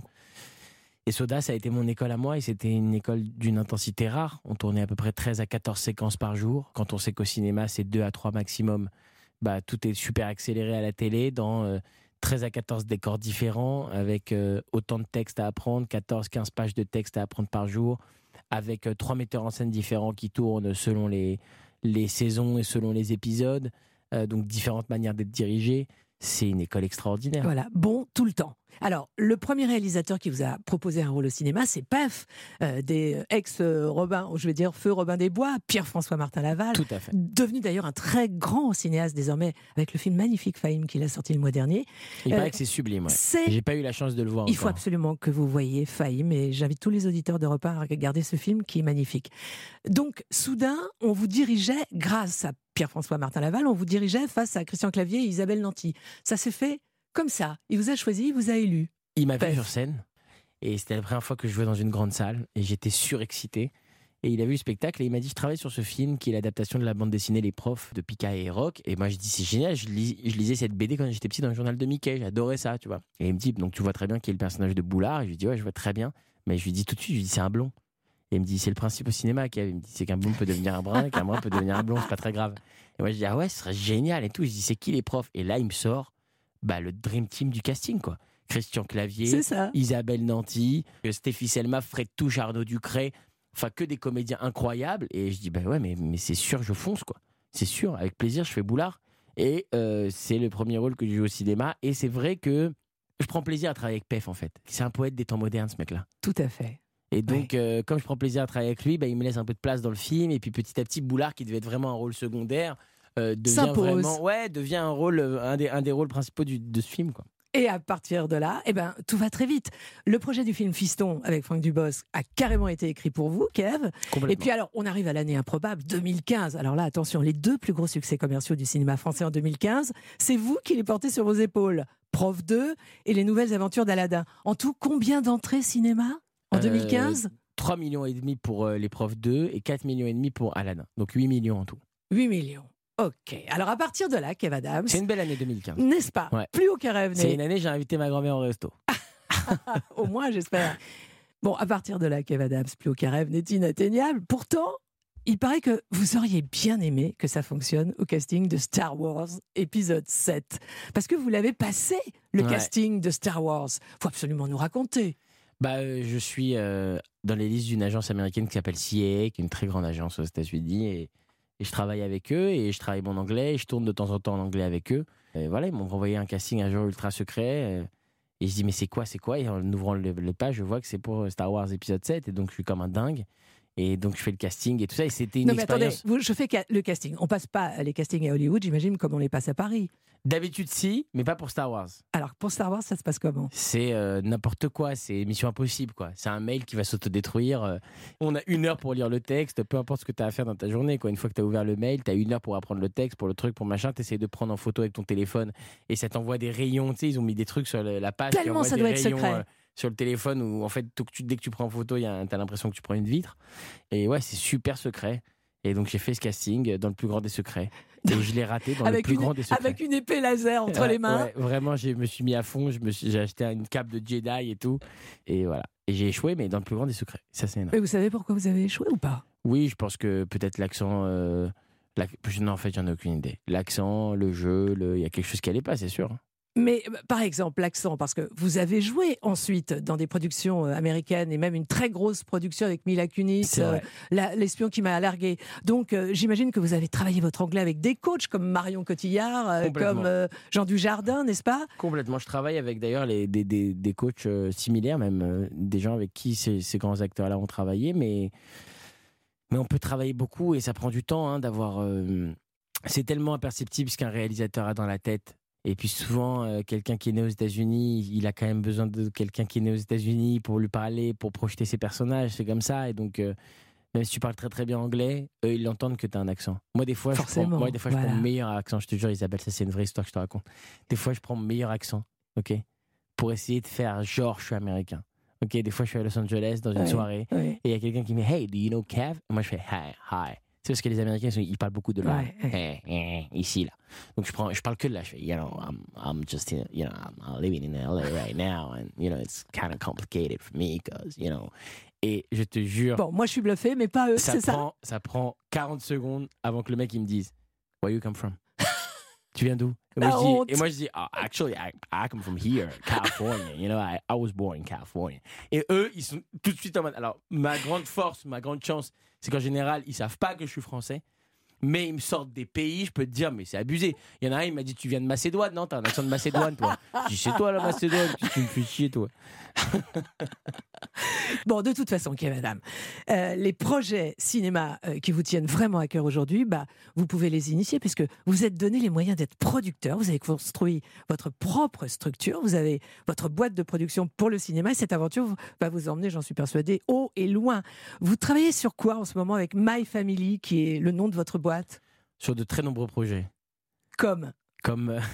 Speaker 3: Et Soda, ça a été mon école à moi, et c'était une école d'une intensité rare. On tournait à peu près treize à quatorze séquences par jour. Quand on sait qu'au cinéma, c'est deux à trois maximum, bah, tout est super accéléré à la télé, dans euh, treize à quatorze décors différents, avec euh, autant de textes à apprendre, quatorze à quinze pages de texte à apprendre par jour, avec euh, trois metteurs en scène différents qui tournent selon les, les saisons et selon les épisodes, euh, donc différentes manières d'être dirigés. C'est une école extraordinaire.
Speaker 2: Voilà, bon tout le temps. Alors, le premier réalisateur qui vous a proposé un rôle au cinéma, c'est Pef, euh, des ex-Robin, je vais dire Feu Robin des Bois, Pierre-François Martin Laval,
Speaker 3: Tout à fait.
Speaker 2: devenu d'ailleurs un très grand cinéaste désormais, avec le film magnifique Fahim qu'il a sorti le mois dernier.
Speaker 3: Il
Speaker 2: Euh,
Speaker 3: paraît que c'est sublime. Ouais.
Speaker 2: C'est...
Speaker 3: J'ai pas eu la chance de le voir.
Speaker 2: Il faut
Speaker 3: encore.
Speaker 2: absolument que vous voyiez Fahim, et j'invite tous les auditeurs d'Europe un à regarder ce film qui est magnifique. Donc, soudain, on vous dirigeait, grâce à Pierre-François Martin Laval, on vous dirigeait face à Christian Clavier et Isabelle Nanty. Ça s'est fait comme ça. Il vous a choisi, il vous a élu.
Speaker 3: Il m'a vu
Speaker 2: Pef.
Speaker 3: sur scène, et c'était la première fois que je jouais dans une grande salle, et j'étais surexcité. Et il a vu le spectacle et il m'a dit: je travaille sur ce film qui est l'adaptation de la bande dessinée Les Profs de Pika et Rock. Et moi je dis: c'est génial, je, lis, je lisais cette B D quand j'étais petit dans le journal de Mickey, j'adorais ça, tu vois. Et il me dit: donc tu vois très bien qui est le personnage de Boulard? Et je lui dis: ouais, je vois très bien. Mais je lui dis tout de suite, je lui dis: c'est un blond. Et il me dit: c'est le principe au cinéma, Kev. Il me dit: c'est qu'un blond peut devenir un brun, qu'un brun peut devenir un blond, c'est pas très grave. Et moi je dis: ah ouais, ce serait génial et tout. Je dis: c'est qui les profs? Et là il me sort bah, le dream team du casting, quoi. Christian Clavier,
Speaker 2: C'est ça.
Speaker 3: Isabelle Nanty, Stéphie Selma, Fred Touche, Arnaud Ducret, enfin que des comédiens incroyables. Et je dis: bah ouais, mais, mais c'est sûr, je fonce, quoi. C'est sûr, avec plaisir, je fais Boulard. Et euh, c'est le premier rôle que je joue au cinéma. Et c'est vrai que je prends plaisir à travailler avec Pef, en fait. C'est un poète des temps modernes, ce mec-là.
Speaker 2: Tout à fait.
Speaker 3: Et donc, ouais. euh, comme je prends plaisir à travailler avec lui, bah, il me laisse un peu de place dans le film. Et puis petit à petit, Boulard, qui devait être vraiment un rôle secondaire, euh, devient
Speaker 2: S'impose.
Speaker 3: vraiment, ouais, devient un rôle, un des, un des rôles principaux du, de ce film, quoi.
Speaker 2: Et à partir de là, eh ben, tout va très vite. Le projet du film Fiston avec Franck Dubosc a carrément été écrit pour vous, Kev. Et puis alors, on arrive à l'année improbable, deux mille quinze. Alors là, attention, les deux plus gros succès commerciaux du cinéma français en deux mille quinze, c'est vous qui les portez sur vos épaules. Prof deux et Les Nouvelles Aventures d'Aladin. En tout, combien d'entrées cinéma en
Speaker 3: Euh,
Speaker 2: deux mille quinze?
Speaker 3: trois millions et demi pour euh, Les Profs deux et quatre millions et demi pour Aladin. Donc huit millions en tout.
Speaker 2: huit millions. Ok. Alors à partir de là, Kev Adams,
Speaker 3: C'est une belle année deux mille quinze.
Speaker 2: n'est-ce pas?
Speaker 3: Ouais.
Speaker 2: Plus aucun rêve
Speaker 3: C'est
Speaker 2: n'est.
Speaker 3: une année, j'ai invité ma grand-mère au resto.
Speaker 2: Au moins, j'espère. Bon, à partir de là, Kev Adams, plus aucun rêve n'est inatteignable. Pourtant, il paraît que vous auriez bien aimé que ça fonctionne au casting de Star Wars épisode sept. Parce que vous l'avez passé, le
Speaker 3: Ouais.
Speaker 2: casting de Star Wars. Faut absolument nous raconter.
Speaker 3: Bah, euh, je suis euh, dans les listes d'une agence américaine qui s'appelle C A A, qui est une très grande agence aux États-Unis. Et Et je travaille avec eux et je travaille mon anglais. Et je tourne de temps en temps en anglais avec eux. Et voilà, ils m'ont envoyé un casting un jour ultra secret. Et je dis, mais c'est quoi, c'est quoi? Et en ouvrant les pages, je vois que c'est pour Star Wars épisode sept. Et donc, je suis comme un dingue. Et donc, je fais le casting et tout ça. Et c'était une
Speaker 2: non, mais
Speaker 3: expérience.
Speaker 2: Attendez, vous, je fais ca- le casting. On passe pas les castings à Hollywood, j'imagine, comme on les passe à Paris.
Speaker 3: D'habitude, si, mais pas pour Star Wars.
Speaker 2: Alors, pour Star Wars, ça se passe comment?
Speaker 3: C'est euh, n'importe quoi, c'est Mission Impossible, quoi. C'est un mail qui va s'autodétruire. euh. On a une heure pour lire le texte, peu importe ce que tu as à faire dans ta journée, quoi. Une fois que tu as ouvert le mail, tu as une heure pour apprendre le texte, pour le truc, pour machin. Tu essaies de prendre en photo avec ton téléphone et ça t'envoie des rayons. Tu sais, ils ont mis des trucs sur le- la page. qui
Speaker 2: Tellement
Speaker 3: envoient
Speaker 2: ça
Speaker 3: des
Speaker 2: doit être
Speaker 3: rayons,
Speaker 2: secret.
Speaker 3: euh, sur le téléphone où, en fait, tout que tu- dès que tu prends en photo, tu as l'impression que tu prends une vitre. Et ouais, c'est super secret. Et donc, j'ai fait ce casting dans le plus grand des secrets. Et je l'ai raté dans
Speaker 2: avec,
Speaker 3: le plus
Speaker 2: une,
Speaker 3: grand des secrets.
Speaker 2: avec une épée laser entre
Speaker 3: Ouais,
Speaker 2: les mains.
Speaker 3: ouais, vraiment, je me suis mis à fond. Je me suis, j'ai acheté une cape de Jedi et tout. Et voilà. Et j'ai échoué, mais dans le plus grand des secrets. Ça, c'est énorme.
Speaker 2: Mais vous savez pourquoi vous avez échoué ou pas?
Speaker 3: Oui, je pense que peut-être l'accent. Euh, la- Non, en fait, j'en ai aucune idée. L'accent, le jeu, le... il y a quelque chose qui allait pas, c'est sûr.
Speaker 2: Mais euh, par exemple, l'accent, parce que vous avez joué ensuite dans des productions euh, américaines et même une très grosse production avec Mila Kunis,
Speaker 3: C'est vrai.
Speaker 2: la- l'espion qui m'a largué. Donc euh, j'imagine que vous avez travaillé votre anglais avec des coachs comme Marion Cotillard, euh,
Speaker 3: Complètement.
Speaker 2: comme euh, Jean Dujardin, n'est-ce pas?
Speaker 3: Complètement. Je travaille avec d'ailleurs les, des, des, des coachs euh, similaires, même euh, des gens avec qui ces, ces grands acteurs-là ont travaillé. Mais, mais on peut travailler beaucoup et ça prend du temps hein, d'avoir. euh, C'est tellement imperceptible ce qu'un réalisateur a dans la tête. Et puis souvent, euh, quelqu'un qui est né aux États-Unis, il a quand même besoin de quelqu'un qui est né aux États-Unis pour lui parler, pour projeter ses personnages. C'est comme ça. Et donc, euh, même si tu parles très très bien anglais, eux, ils l'entendent que tu as un accent. Moi, des fois, je prends,
Speaker 2: Forcément,
Speaker 3: moi, des fois, je
Speaker 2: voilà.
Speaker 3: prends mon meilleur accent. Je te jure, Isabelle, ça, c'est une vraie histoire que je te raconte. Des fois, je prends mon meilleur accent, ok, pour essayer de faire genre je suis américain. Ok, des fois, je suis à Los Angeles dans une
Speaker 2: Ouais,
Speaker 3: soirée
Speaker 2: ouais.
Speaker 3: et il y a quelqu'un qui me dit Hey, do you know Kev? Et moi, je fais Hi, hi. C'est parce que les Américains, ils sont- ils parlent beaucoup de là,
Speaker 2: Ouais, ouais.
Speaker 3: Hey, hey, ici là. Donc je prends, je parle que de là. Je fais, you know, I'm, I'm just, in, you know, I'm living in L A right now, and you know, it's kind of complicated for me, cause you know. Et je te jure,
Speaker 2: Bon, moi je suis bluffée, mais pas eux,
Speaker 3: ça
Speaker 2: c'est ça?
Speaker 3: prend, ça prend quarante secondes avant que le mec il me dise Where you come from? Tu viens d'où? Et moi,
Speaker 2: La
Speaker 3: je dis,
Speaker 2: honte.
Speaker 3: et moi je dis, oh, actually, I, I come from here, California. You know, I, I was born in California. Et eux, ils sont tout de suite en mode. Alors, ma grande force, ma grande chance, c'est qu'en général, ils savent pas que je suis français. Mais ils me sortent des pays, je peux te dire, mais c'est abusé. Il y en a un, il m'a dit, tu viens de Macédoine? Non, t'as un accent de Macédoine, toi. Je dis, c'est toi la Macédoine, tu, tu me fais chier, toi.
Speaker 2: Bon, de toute façon, Kev Adam, euh, les projets cinéma euh, qui vous tiennent vraiment à cœur aujourd'hui, bah, vous pouvez les initier puisque vous êtes donné les moyens d'être producteur. Vous avez construit votre propre structure. Vous avez votre boîte de production pour le cinéma. Et cette aventure va vous emmener, j'en suis persuadée, haut et loin. Vous travaillez sur quoi en ce moment avec My Family, qui est le nom de votre boîte?
Speaker 3: Sur de très nombreux projets.
Speaker 2: Comme
Speaker 3: Comme, euh,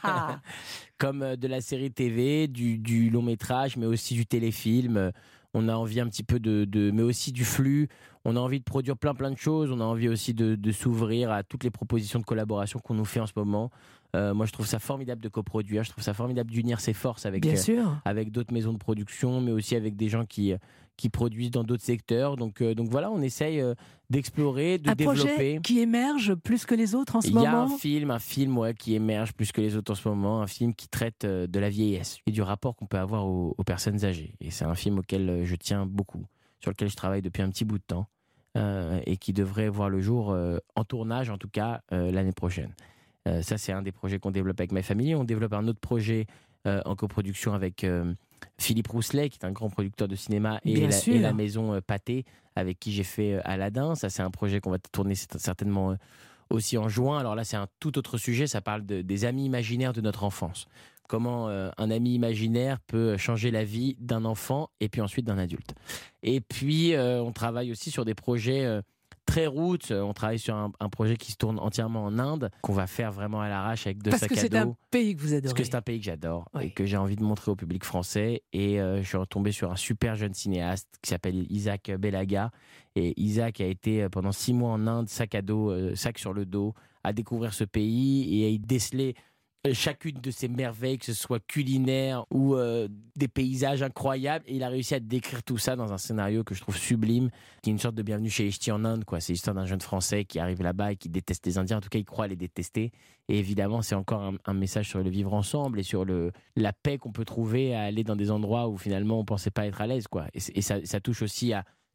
Speaker 3: comme euh, de la série T V, du, du long métrage, mais aussi du téléfilm. Euh, On a envie un petit peu de, de, mais aussi du flux. On a envie de produire plein plein de choses. On a envie aussi de, de s'ouvrir à toutes les propositions de collaboration qu'on nous fait en ce moment. Euh, moi, je trouve ça formidable de coproduire. Je trouve ça formidable d'unir ses forces avec,
Speaker 2: bien
Speaker 3: euh,
Speaker 2: sûr.
Speaker 3: avec d'autres maisons de production, mais aussi avec des gens qui, qui produisent dans d'autres secteurs. Donc, euh, donc voilà, on essaye euh, d'explorer, de
Speaker 2: Un
Speaker 3: développer.
Speaker 2: projet qui émerge plus que les autres en ce
Speaker 3: Il y a
Speaker 2: moment.
Speaker 3: un film, un film ouais, qui émerge plus que les autres en ce moment, un film qui traite euh, de la vieillesse et du rapport qu'on peut avoir aux, aux personnes âgées. Et c'est un film auquel euh, je tiens beaucoup, sur lequel je travaille depuis un petit bout de temps euh, et qui devrait voir le jour euh, en tournage, en tout cas euh, l'année prochaine. Euh, ça, c'est un des projets qu'on développe avec ma famille. On développe un autre projet euh, en coproduction avec euh, Philippe Rousselet, qui est un grand producteur de cinéma, et,
Speaker 2: Bien
Speaker 3: la,
Speaker 2: sûr.
Speaker 3: et la maison euh, Pathé, avec qui j'ai fait euh, Aladdin. Ça, c'est un projet qu'on va tourner certainement euh, aussi en juin. Alors là, c'est un tout autre sujet. Ça parle de, des amis imaginaires de notre enfance. Comment euh, un ami imaginaire peut changer la vie d'un enfant et puis ensuite d'un adulte. Et puis, euh, on travaille aussi sur des projets euh, très roots. On travaille sur un, un projet qui se tourne entièrement en Inde, qu'on va faire vraiment à l'arrache avec deux
Speaker 2: Parce
Speaker 3: sacs
Speaker 2: que
Speaker 3: à
Speaker 2: c'est un
Speaker 3: dos.
Speaker 2: pays que vous adorez.
Speaker 3: Parce que c'est un pays que j'adore
Speaker 2: Oui.
Speaker 3: et que j'ai envie de montrer au public français. Et euh, je suis retombé sur un super jeune cinéaste qui s'appelle Isaac Belaga. Et Isaac a été euh, pendant six mois en Inde, sac à dos, euh, sac sur le dos, à découvrir ce pays et à y déceler euh, chacune de ces merveilles, que ce soit culinaire ou euh, des paysages incroyables. Et il a réussi à décrire tout ça dans un scénario que je trouve sublime, qui est une sorte de Bienvenue chez les Ch'tis en Inde, quoi. C'est l'histoire d'un jeune Français qui arrive là-bas et qui déteste les Indiens. En tout cas, il croit les détester. Et évidemment, c'est encore un, un message sur le vivre ensemble et sur le, la paix qu'on peut trouver à aller dans des endroits où finalement on pensait pas être à l'aise, quoi. Et, et ça, ça touche aussi à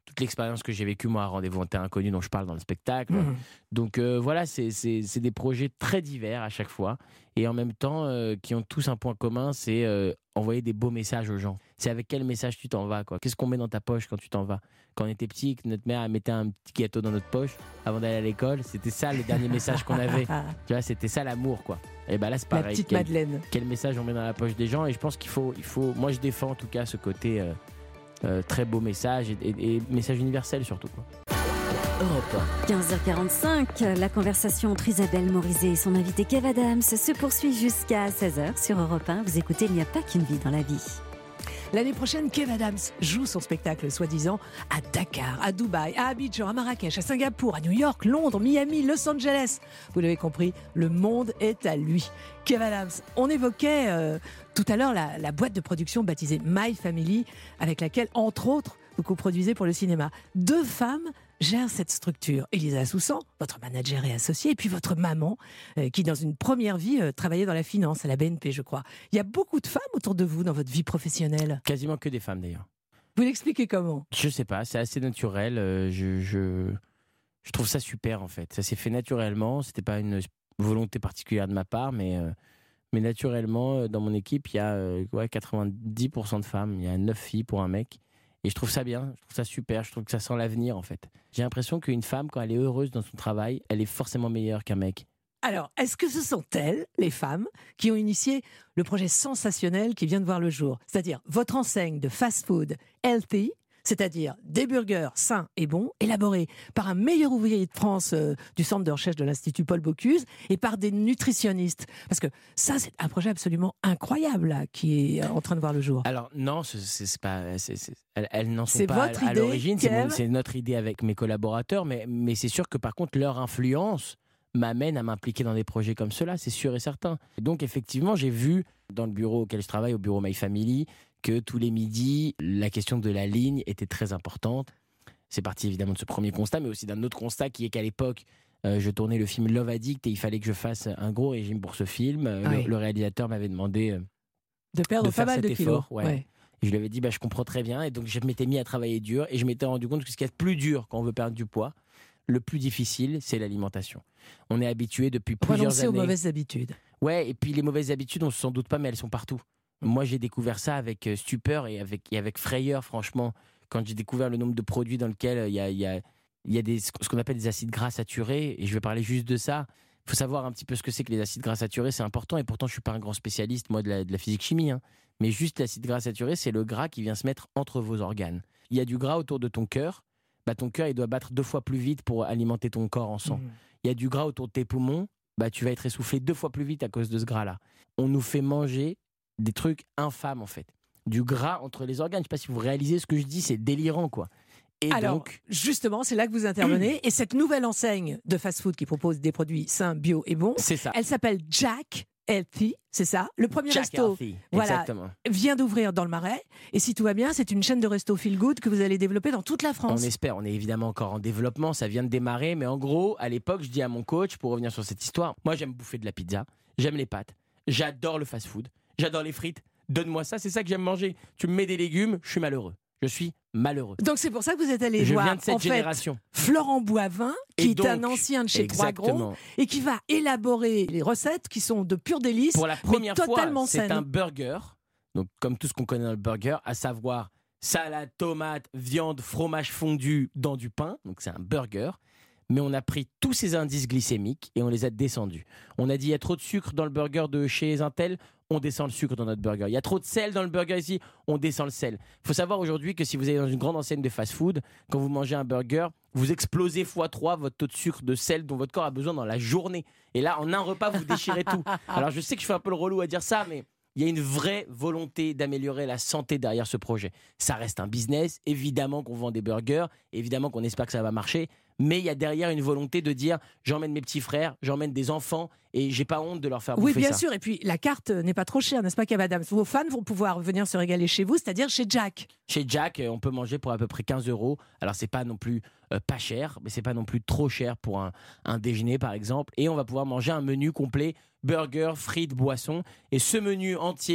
Speaker 3: toute l'expérience que j'ai vécue moi à Rendez-vous en terre inconnue dont je parle dans le spectacle.
Speaker 2: Mmh.
Speaker 3: Donc euh, voilà, c'est, c'est, c'est des projets très divers à chaque fois et en même temps euh, qui ont tous un point commun, c'est euh, envoyer des beaux messages aux gens. C'est avec quel message tu t'en vas, quoi. Qu'est-ce qu'on met dans ta poche quand tu t'en vas? Quand on était petit, que notre mère mettait un petit gâteau dans notre poche avant d'aller à l'école, c'était ça le dernier message qu'on avait. Tu vois, c'était ça l'amour, quoi. Et ben là c'est pareil.
Speaker 2: La petite
Speaker 3: quel,
Speaker 2: Madeleine.
Speaker 3: quel message on met dans la poche des gens? Et je pense qu'il faut, il faut. Moi je défends en tout cas ce côté euh, euh, très beau message et, et, et message universel surtout, quoi.
Speaker 1: Europe
Speaker 4: quinze heures quarante-cinq, la conversation entre Isabelle Morizet et son invité Kev Adams se poursuit jusqu'à seize heures sur Europe un. Vous écoutez Il n'y a pas qu'une vie dans la vie.
Speaker 2: L'année prochaine, Kev Adams joue son spectacle soi-disant à Dakar, à Dubaï, à Abidjan, à Marrakech, à Singapour, à New York, Londres, Miami, Los Angeles. Vous l'avez compris, le monde est à lui. Kev Adams, on évoquait euh, tout à l'heure la, la boîte de production baptisée My Family, avec laquelle, entre autres, vous coproduisez pour le cinéma. Deux femmes gèrent cette structure. Elisa Soussan, votre manager et associée, et puis votre maman, euh, qui dans une première vie euh, travaillait dans la finance, à la B N P, je crois. Il y a beaucoup de femmes autour de vous dans votre vie professionnelle.
Speaker 3: Quasiment que des femmes d'ailleurs.
Speaker 2: Vous l'expliquez comment?
Speaker 3: Je sais pas, c'est assez naturel. euh, je, je, je trouve ça super en fait. Ça s'est fait naturellement. C'était pas une volonté particulière de ma part, mais, euh, mais naturellement, dans mon équipe, il y a euh, ouais, quatre-vingt-dix pour cent de femmes. Il y a neuf filles pour un mec. Et je trouve ça bien, je trouve ça super, je trouve que ça sent l'avenir en fait. J'ai l'impression qu'une femme, quand elle est heureuse dans son travail, elle est forcément meilleure qu'un mec.
Speaker 2: Alors, est-ce que ce sont elles, les femmes, qui ont initié le projet sensationnel qui vient de voir le jour? C'est-à-dire votre enseigne de fast-food healthy, c'est-à-dire des burgers sains et bons, élaborés par un meilleur ouvrier de France euh, du centre de recherche de l'Institut Paul Bocuse et par des nutritionnistes. Parce que ça, c'est un projet absolument incroyable là, qui est en train de voir le jour.
Speaker 3: Alors non, c'est, c'est, c'est pas, c'est, c'est, elles, elles n'en sont
Speaker 2: C'est
Speaker 3: pas
Speaker 2: votre
Speaker 3: à, à
Speaker 2: idée,
Speaker 3: l'origine, c'est,
Speaker 2: Kev
Speaker 3: mon- c'est notre idée avec mes collaborateurs, mais, mais c'est sûr que par contre leur influence m'amène à m'impliquer dans des projets comme cela, c'est sûr et certain. Et donc effectivement, j'ai vu dans le bureau auquel je travaille, au bureau My Family, que tous les midis, la question de la ligne était très importante. C'est parti évidemment de ce premier constat, mais aussi d'un autre constat qui est qu'à l'époque, euh, je tournais le film Love Addict et il fallait que je fasse un gros régime pour ce film. Euh,
Speaker 2: Ah oui.
Speaker 3: le, le réalisateur m'avait demandé euh,
Speaker 2: De perdre
Speaker 3: de
Speaker 2: pas
Speaker 3: faire
Speaker 2: mal
Speaker 3: cet
Speaker 2: de kilos.
Speaker 3: effort, ouais. Et je lui avais dit, bah, je comprends très bien. Et donc, je m'étais mis à travailler dur. Et je m'étais rendu compte que ce qui est le plus dur quand on veut perdre du poids, le plus difficile, c'est l'alimentation. On est habitué depuis plusieurs
Speaker 2: Renoncer
Speaker 3: années.
Speaker 2: aux mauvaises habitudes.
Speaker 3: Ouais, et puis les mauvaises habitudes, on se s'en doute pas, mais elles sont partout. Moi, j'ai découvert ça avec euh, stupeur et avec, et avec frayeur, franchement. Quand j'ai découvert le nombre de produits dans lesquels il y a, il y a, il y a des, ce qu'on appelle des acides gras saturés, et je vais parler juste de ça. Il faut savoir un petit peu ce que c'est que les acides gras saturés, c'est important, et pourtant, je suis pas un grand spécialiste, moi, de la, de la physique-chimie. Hein. Mais juste l'acide gras saturé, c'est le gras qui vient se mettre entre vos organes. Il y a du gras autour de ton cœur. Bah, ton cœur, il doit battre deux fois plus vite pour alimenter ton corps en sang.
Speaker 2: Mmh.
Speaker 3: Il y a du gras autour de tes poumons, bah, tu vas être essoufflé deux fois plus vite à cause de ce gras-là. On nous fait manger des trucs infâmes, en fait. Du gras entre les organes. Je ne sais pas si vous réalisez ce que je dis, c'est délirant, quoi. Et
Speaker 2: Alors,
Speaker 3: donc,
Speaker 2: justement, c'est là que vous intervenez. Et cette nouvelle enseigne de fast-food qui propose des produits sains, bio et bons,
Speaker 3: c'est ça.
Speaker 2: elle s'appelle Jack Healthy, c'est ça? Le premier
Speaker 3: Jack
Speaker 2: resto
Speaker 3: Healthy,
Speaker 2: voilà.
Speaker 3: exactement.
Speaker 2: vient d'ouvrir dans le Marais. Et si tout va bien, c'est une chaîne de resto feel good que vous allez développer dans toute la
Speaker 3: On
Speaker 2: France.
Speaker 3: espère, on est évidemment encore en développement, ça vient de démarrer, mais en gros, à l'époque, je dis à mon coach, pour revenir sur cette histoire, moi j'aime bouffer de la pizza, j'aime les pâtes, j'adore le fast-food, j'adore les frites, donne-moi ça, c'est ça que j'aime manger. Tu me mets des légumes, je suis malheureux. Je suis malheureux.
Speaker 2: Donc c'est pour ça que vous êtes allé
Speaker 3: Je
Speaker 2: voir
Speaker 3: viens de cette
Speaker 2: en fait,
Speaker 3: génération.
Speaker 2: Florent Boivin, qui
Speaker 3: Et
Speaker 2: est
Speaker 3: donc,
Speaker 2: un ancien de chez Trois Gros,
Speaker 3: exactement.
Speaker 2: et qui va élaborer les recettes qui sont de pur délice,
Speaker 3: Pour la première
Speaker 2: mais
Speaker 3: fois,
Speaker 2: totalement
Speaker 3: c'est
Speaker 2: saines.
Speaker 3: un burger, donc comme tout ce qu'on connaît dans le burger, à savoir salade, tomate, viande, fromage fondu dans du pain, donc c'est un burger. Mais on a pris tous ces indices glycémiques et on les a descendus. On a dit il y a trop de sucre dans le burger de chez Intel, on descend le sucre dans notre burger. Il y a trop de sel dans le burger ici, on descend le sel. Il faut savoir aujourd'hui que si vous allez dans une grande enseigne de fast-food, quand vous mangez un burger, vous explosez fois trois votre taux de sucre, de sel dont votre corps a besoin dans la journée. Et là, en un repas, vous déchirez tout. Alors je sais que je fais un peu le relou à dire ça, mais il y a une vraie volonté d'améliorer la santé derrière ce projet. Ça reste un business, évidemment qu'on vend des burgers, évidemment qu'on espère que ça va marcher, mais il y a derrière une volonté de dire j'emmène mes petits frères, j'emmène des enfants et j'ai pas honte de leur faire
Speaker 2: Oui,
Speaker 3: bouffer
Speaker 2: bien
Speaker 3: ça.
Speaker 2: sûr. Et puis, la carte n'est pas trop chère, n'est-ce pas, Kev Adams? Vos fans vont pouvoir venir se régaler chez vous, c'est-à-dire chez Jack.
Speaker 3: Chez Jack, euh, on peut manger pour à peu près quinze euros. Alors, c'est pas non plus euh, pas cher, mais c'est pas non plus trop cher pour un, un déjeuner, par exemple. Et on va pouvoir manger un menu complet, burger, frites, boissons. Et ce menu entier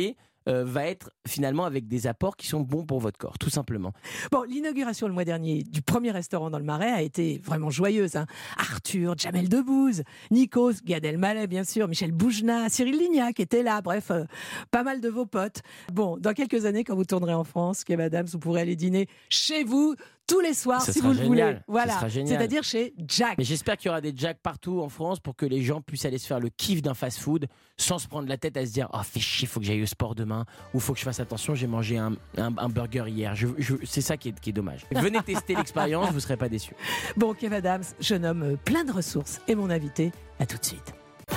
Speaker 3: euh, va être finalement avec des apports qui sont bons pour votre corps, tout simplement.
Speaker 2: Bon, l'inauguration le mois dernier du premier restaurant dans le Marais a été vraiment joyeuse. Hein. Arthur, Jamel Debbouze, Nikos, Gad Elmaleh bien sûr, Michel Boujna, Cyril Lignac était là, bref, euh, pas mal de vos potes. Bon, dans quelques années, quand vous tournerez en France, Kev Adams, vous pourrez aller dîner chez vous tous les soirs,
Speaker 3: Ça
Speaker 2: si
Speaker 3: sera
Speaker 2: vous le
Speaker 3: génial.
Speaker 2: voulez. Voilà,
Speaker 3: Ça sera génial.
Speaker 2: c'est-à-dire chez Jack.
Speaker 3: Mais j'espère qu'il y aura des Jack partout en France pour que les gens puissent aller se faire le kiff d'un fast-food sans se prendre la tête à se dire « Oh, fais chier, faut que j'aille au sport demain » ou « Faut que je fasse attention, j'ai mangé un, un, un burger hier. Je, je, » C'est ça qui est, qui est dommage. Venez tester l'expérience, vous ne serez pas déçus.
Speaker 2: Bon, Kev Adams, jeune homme euh, plein de ressources, est mon invité. À tout de suite.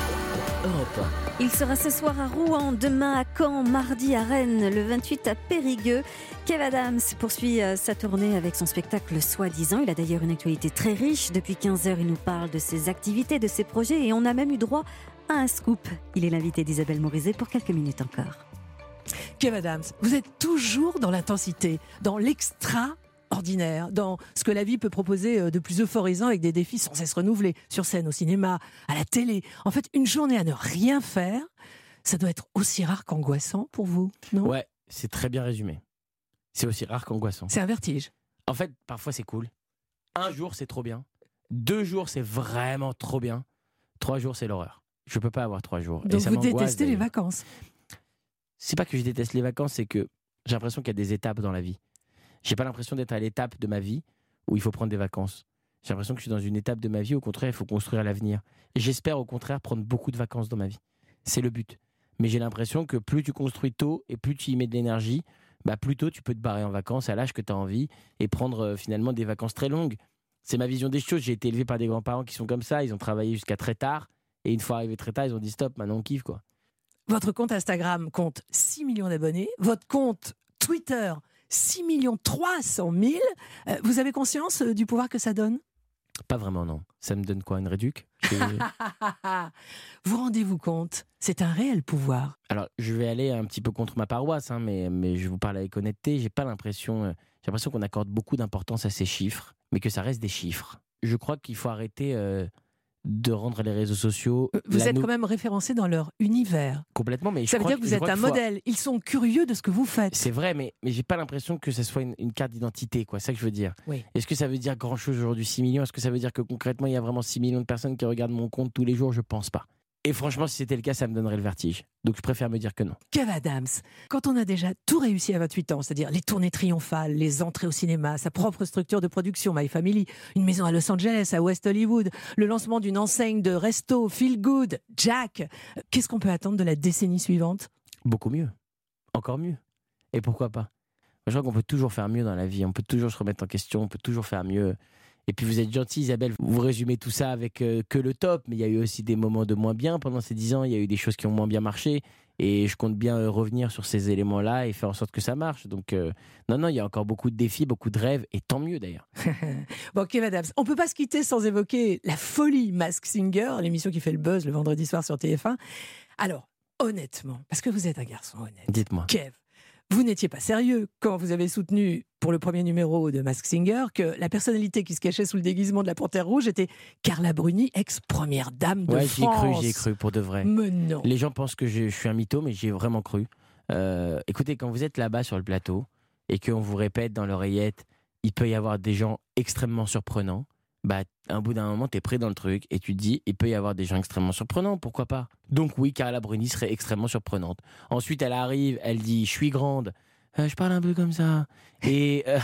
Speaker 1: Europe un.
Speaker 4: Il sera ce soir à Rouen, demain à Caen, mardi à Rennes, le vingt-huit à Périgueux. Kev Adams poursuit sa tournée avec son spectacle Soi-disant. Il a d'ailleurs une actualité très riche. Depuis quinze heures, il nous parle de ses activités, de ses projets et on a même eu droit à un scoop. Il est l'invité d'Isabelle Morizet pour quelques minutes encore.
Speaker 2: Kev Adams, vous êtes toujours dans l'intensité, dans l'extra ordinaire, dans ce que la vie peut proposer de plus euphorisant avec des défis sans cesse renouvelés, sur scène, au cinéma, à la télé. En fait, une journée à ne rien faire, ça doit être aussi rare qu'angoissant pour vous, non ?
Speaker 3: Ouais, c'est très bien résumé. C'est aussi rare qu'angoissant.
Speaker 2: C'est un vertige.
Speaker 3: En fait, parfois c'est cool. Un jour, c'est trop bien. Deux jours, c'est vraiment trop bien. Trois jours, c'est l'horreur. Je peux pas avoir trois jours.
Speaker 2: Donc
Speaker 3: Et ça
Speaker 2: vous
Speaker 3: m'angoisse,
Speaker 2: détestez les
Speaker 3: d'ailleurs.
Speaker 2: vacances.
Speaker 3: C'est pas que je déteste les vacances, c'est que j'ai l'impression qu'il y a des étapes dans la vie. J'ai pas l'impression d'être à l'étape de ma vie où il faut prendre des vacances. J'ai l'impression que je suis dans une étape de ma vie, au contraire, il faut construire l'avenir. Et j'espère au contraire prendre beaucoup de vacances dans ma vie. C'est le but. Mais j'ai l'impression que plus tu construis tôt et plus tu y mets de l'énergie, bah plus tôt tu peux te barrer en vacances à l'âge que tu as envie et prendre euh, finalement des vacances très longues. C'est ma vision des choses. J'ai été élevé par des grands-parents qui sont comme ça. Ils ont travaillé jusqu'à très tard. Et une fois arrivés très tard, ils ont dit stop, maintenant on kiffe quoi.
Speaker 2: Votre compte Instagram compte six millions d'abonnés. Votre compte Twitter, six millions trois cent mille. Euh, vous avez conscience euh, du pouvoir que ça donne ?
Speaker 3: Pas vraiment, non. Ça me donne quoi, une réduc? J'ai-
Speaker 2: Vous rendez-vous compte ? C'est un réel pouvoir.
Speaker 3: Alors, je vais aller un petit peu contre ma paroisse, hein, mais, mais je vous parle avec honnêteté. J'ai pas l'impression, euh, j'ai l'impression qu'on accorde beaucoup d'importance à ces chiffres, mais que ça reste des chiffres. Je crois qu'il faut arrêter euh, de rendre les réseaux sociaux.
Speaker 2: Euh, Vous
Speaker 3: la
Speaker 2: êtes
Speaker 3: nou-
Speaker 2: quand même référencé dans leur univers.
Speaker 3: complètement, mais je
Speaker 2: Ça veut
Speaker 3: crois
Speaker 2: dire que vous
Speaker 3: je
Speaker 2: êtes
Speaker 3: crois
Speaker 2: un
Speaker 3: qu'il faut-
Speaker 2: modèle. Ils sont curieux de ce que vous faites.
Speaker 3: C'est vrai, mais, mais j'ai pas l'impression que ça soit une, une carte d'identité, quoi. C'est ça que je veux dire.
Speaker 2: Oui.
Speaker 3: Est-ce que ça veut dire grand-chose aujourd'hui, six millions? Est-ce que ça veut dire que concrètement, il y a vraiment six millions de personnes qui regardent mon compte tous les jours? Je pense pas. Et franchement, si c'était le cas, ça me donnerait le vertige. Donc je préfère me dire que non.
Speaker 2: Kev Adams, quand on a déjà tout réussi à vingt-huit ans, c'est-à-dire les tournées triomphales, les entrées au cinéma, sa propre structure de production, My Family, une maison à Los Angeles, à West Hollywood, le lancement d'une enseigne de resto, Feel Good, Jack, qu'est-ce qu'on peut attendre de la décennie suivante ?
Speaker 3: Beaucoup mieux. Encore mieux. Et pourquoi pas? Je crois qu'on peut toujours faire mieux dans la vie. On peut toujours se remettre en question. On peut toujours faire mieux. Et puis vous êtes gentil, Isabelle. Vous résumez tout ça avec euh, que le top. Mais il y a eu aussi des moments de moins bien pendant ces dix ans. Il y a eu des choses qui ont moins bien marché. Et je compte bien euh, revenir sur ces éléments-là et faire en sorte que ça marche. Donc euh, non, non, il y a encore beaucoup de défis, beaucoup de rêves. Et tant mieux d'ailleurs.
Speaker 2: Bon, Kev Adams, on peut pas se quitter sans évoquer la folie Mask Singer, l'émission qui fait le buzz le vendredi soir sur T F un. Alors, honnêtement, parce que vous êtes un garçon honnête,
Speaker 3: Dites-moi.
Speaker 2: Kev, vous n'étiez pas sérieux quand vous avez soutenu pour le premier numéro de Mask Singer que la personnalité qui se cachait sous le déguisement de la Panthère Rouge était Carla Bruni, ex-première dame de
Speaker 3: Ouais, j'y ai
Speaker 2: France.
Speaker 3: cru, j'y ai cru pour de vrai.
Speaker 2: Mais non.
Speaker 3: Les gens pensent que je, je suis un mytho, mais j'y ai vraiment cru. Euh, écoutez, quand vous êtes là-bas sur le plateau et qu'on vous répète dans l'oreillette, il peut y avoir des gens extrêmement surprenants, bah, à un bout d'un moment, tu es pris dans le truc et tu te dis, il peut y avoir des gens extrêmement surprenants, pourquoi pas? Donc oui, Carla Bruni serait extrêmement surprenante. Ensuite, elle arrive, elle dit, je suis grande, euh, je parle un peu comme ça. Et euh,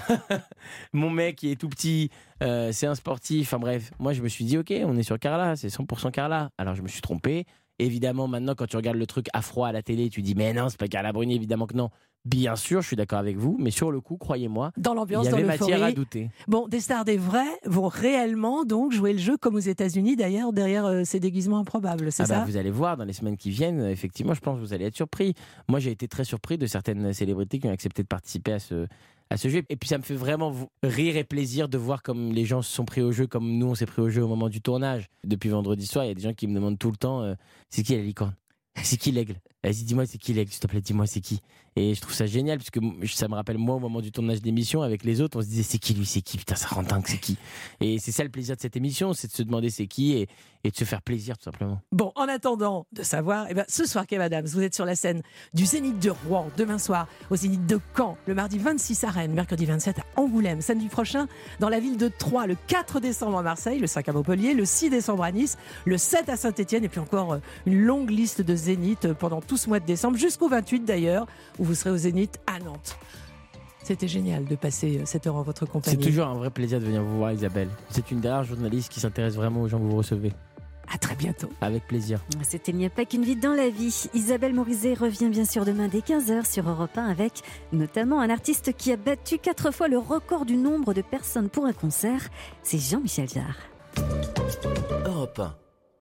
Speaker 3: mon mec, qui est tout petit, euh, c'est un sportif. Enfin bref, moi, je me suis dit, ok, on est sur Carla, c'est cent pour cent Carla. Alors, je me suis trompé. Évidemment, maintenant, quand tu regardes le truc à froid à la télé, tu dis, mais non, c'est pas Carla Bruni, évidemment que non. Bien sûr, je suis d'accord avec vous, mais sur le coup, croyez-moi,
Speaker 2: Dans
Speaker 3: il
Speaker 2: l'ambiance,
Speaker 3: y
Speaker 2: dans
Speaker 3: avait matière à
Speaker 2: l'euphorie.
Speaker 3: douter.
Speaker 2: Bon, des stars des vrais vont réellement donc jouer le jeu comme aux États-Unis d'ailleurs derrière euh, ces déguisements improbables, c'est
Speaker 3: Ah bah,
Speaker 2: ça ?
Speaker 3: vous allez voir dans les semaines qui viennent, euh, effectivement, je pense que vous allez être surpris. Moi, j'ai été très surpris de certaines célébrités qui ont accepté de participer à ce, à ce jeu. Et puis, ça me fait vraiment v- rire et plaisir de voir comme les gens se sont pris au jeu, comme nous, on s'est pris au jeu au moment du tournage. Depuis vendredi soir, il y a des gens qui me demandent tout le temps euh, c'est qui la licorne? C'est qui l'aigle? Vas-y, dis-moi c'est qui, Lex, s'il te plaît, dis-moi c'est qui. Et je trouve ça génial, parce que ça me rappelle moi au moment du tournage d'émission avec les autres, on se disait c'est qui lui, c'est qui, putain ça rend dingue, c'est qui. Et c'est ça le plaisir de cette émission, c'est de se demander c'est qui et, et de se faire plaisir tout simplement.
Speaker 2: Bon, en attendant de savoir, eh ben, ce soir Kev Adams, vous êtes sur la scène du Zénith de Rouen, demain soir au Zénith de Caen, le mardi vingt-six à Rennes, mercredi vingt-sept à Angoulême, samedi prochain dans la ville de Troyes, le quatre décembre à Marseille, le cinq à Montpellier, le six décembre à Nice, le sept à Saint-Étienne et puis encore une longue liste de Zénith pendant tout ce mois de décembre, jusqu'au vingt-huit d'ailleurs, où vous serez au Zénith à Nantes. C'était génial de passer cette heure en votre compagnie.
Speaker 3: C'est toujours un vrai plaisir de venir vous voir, Isabelle. C'est une des rares journalistes qui s'intéresse vraiment aux gens que vous recevez.
Speaker 2: À très bientôt.
Speaker 3: Avec plaisir.
Speaker 4: C'était Il n'y a pas qu'une vie dans la vie. Isabelle Morizet revient bien sûr demain dès quinze heures sur Europe un avec notamment un artiste qui a battu quatre fois le record du nombre de personnes pour un concert. C'est Jean-Michel Jarre.
Speaker 1: Europe un.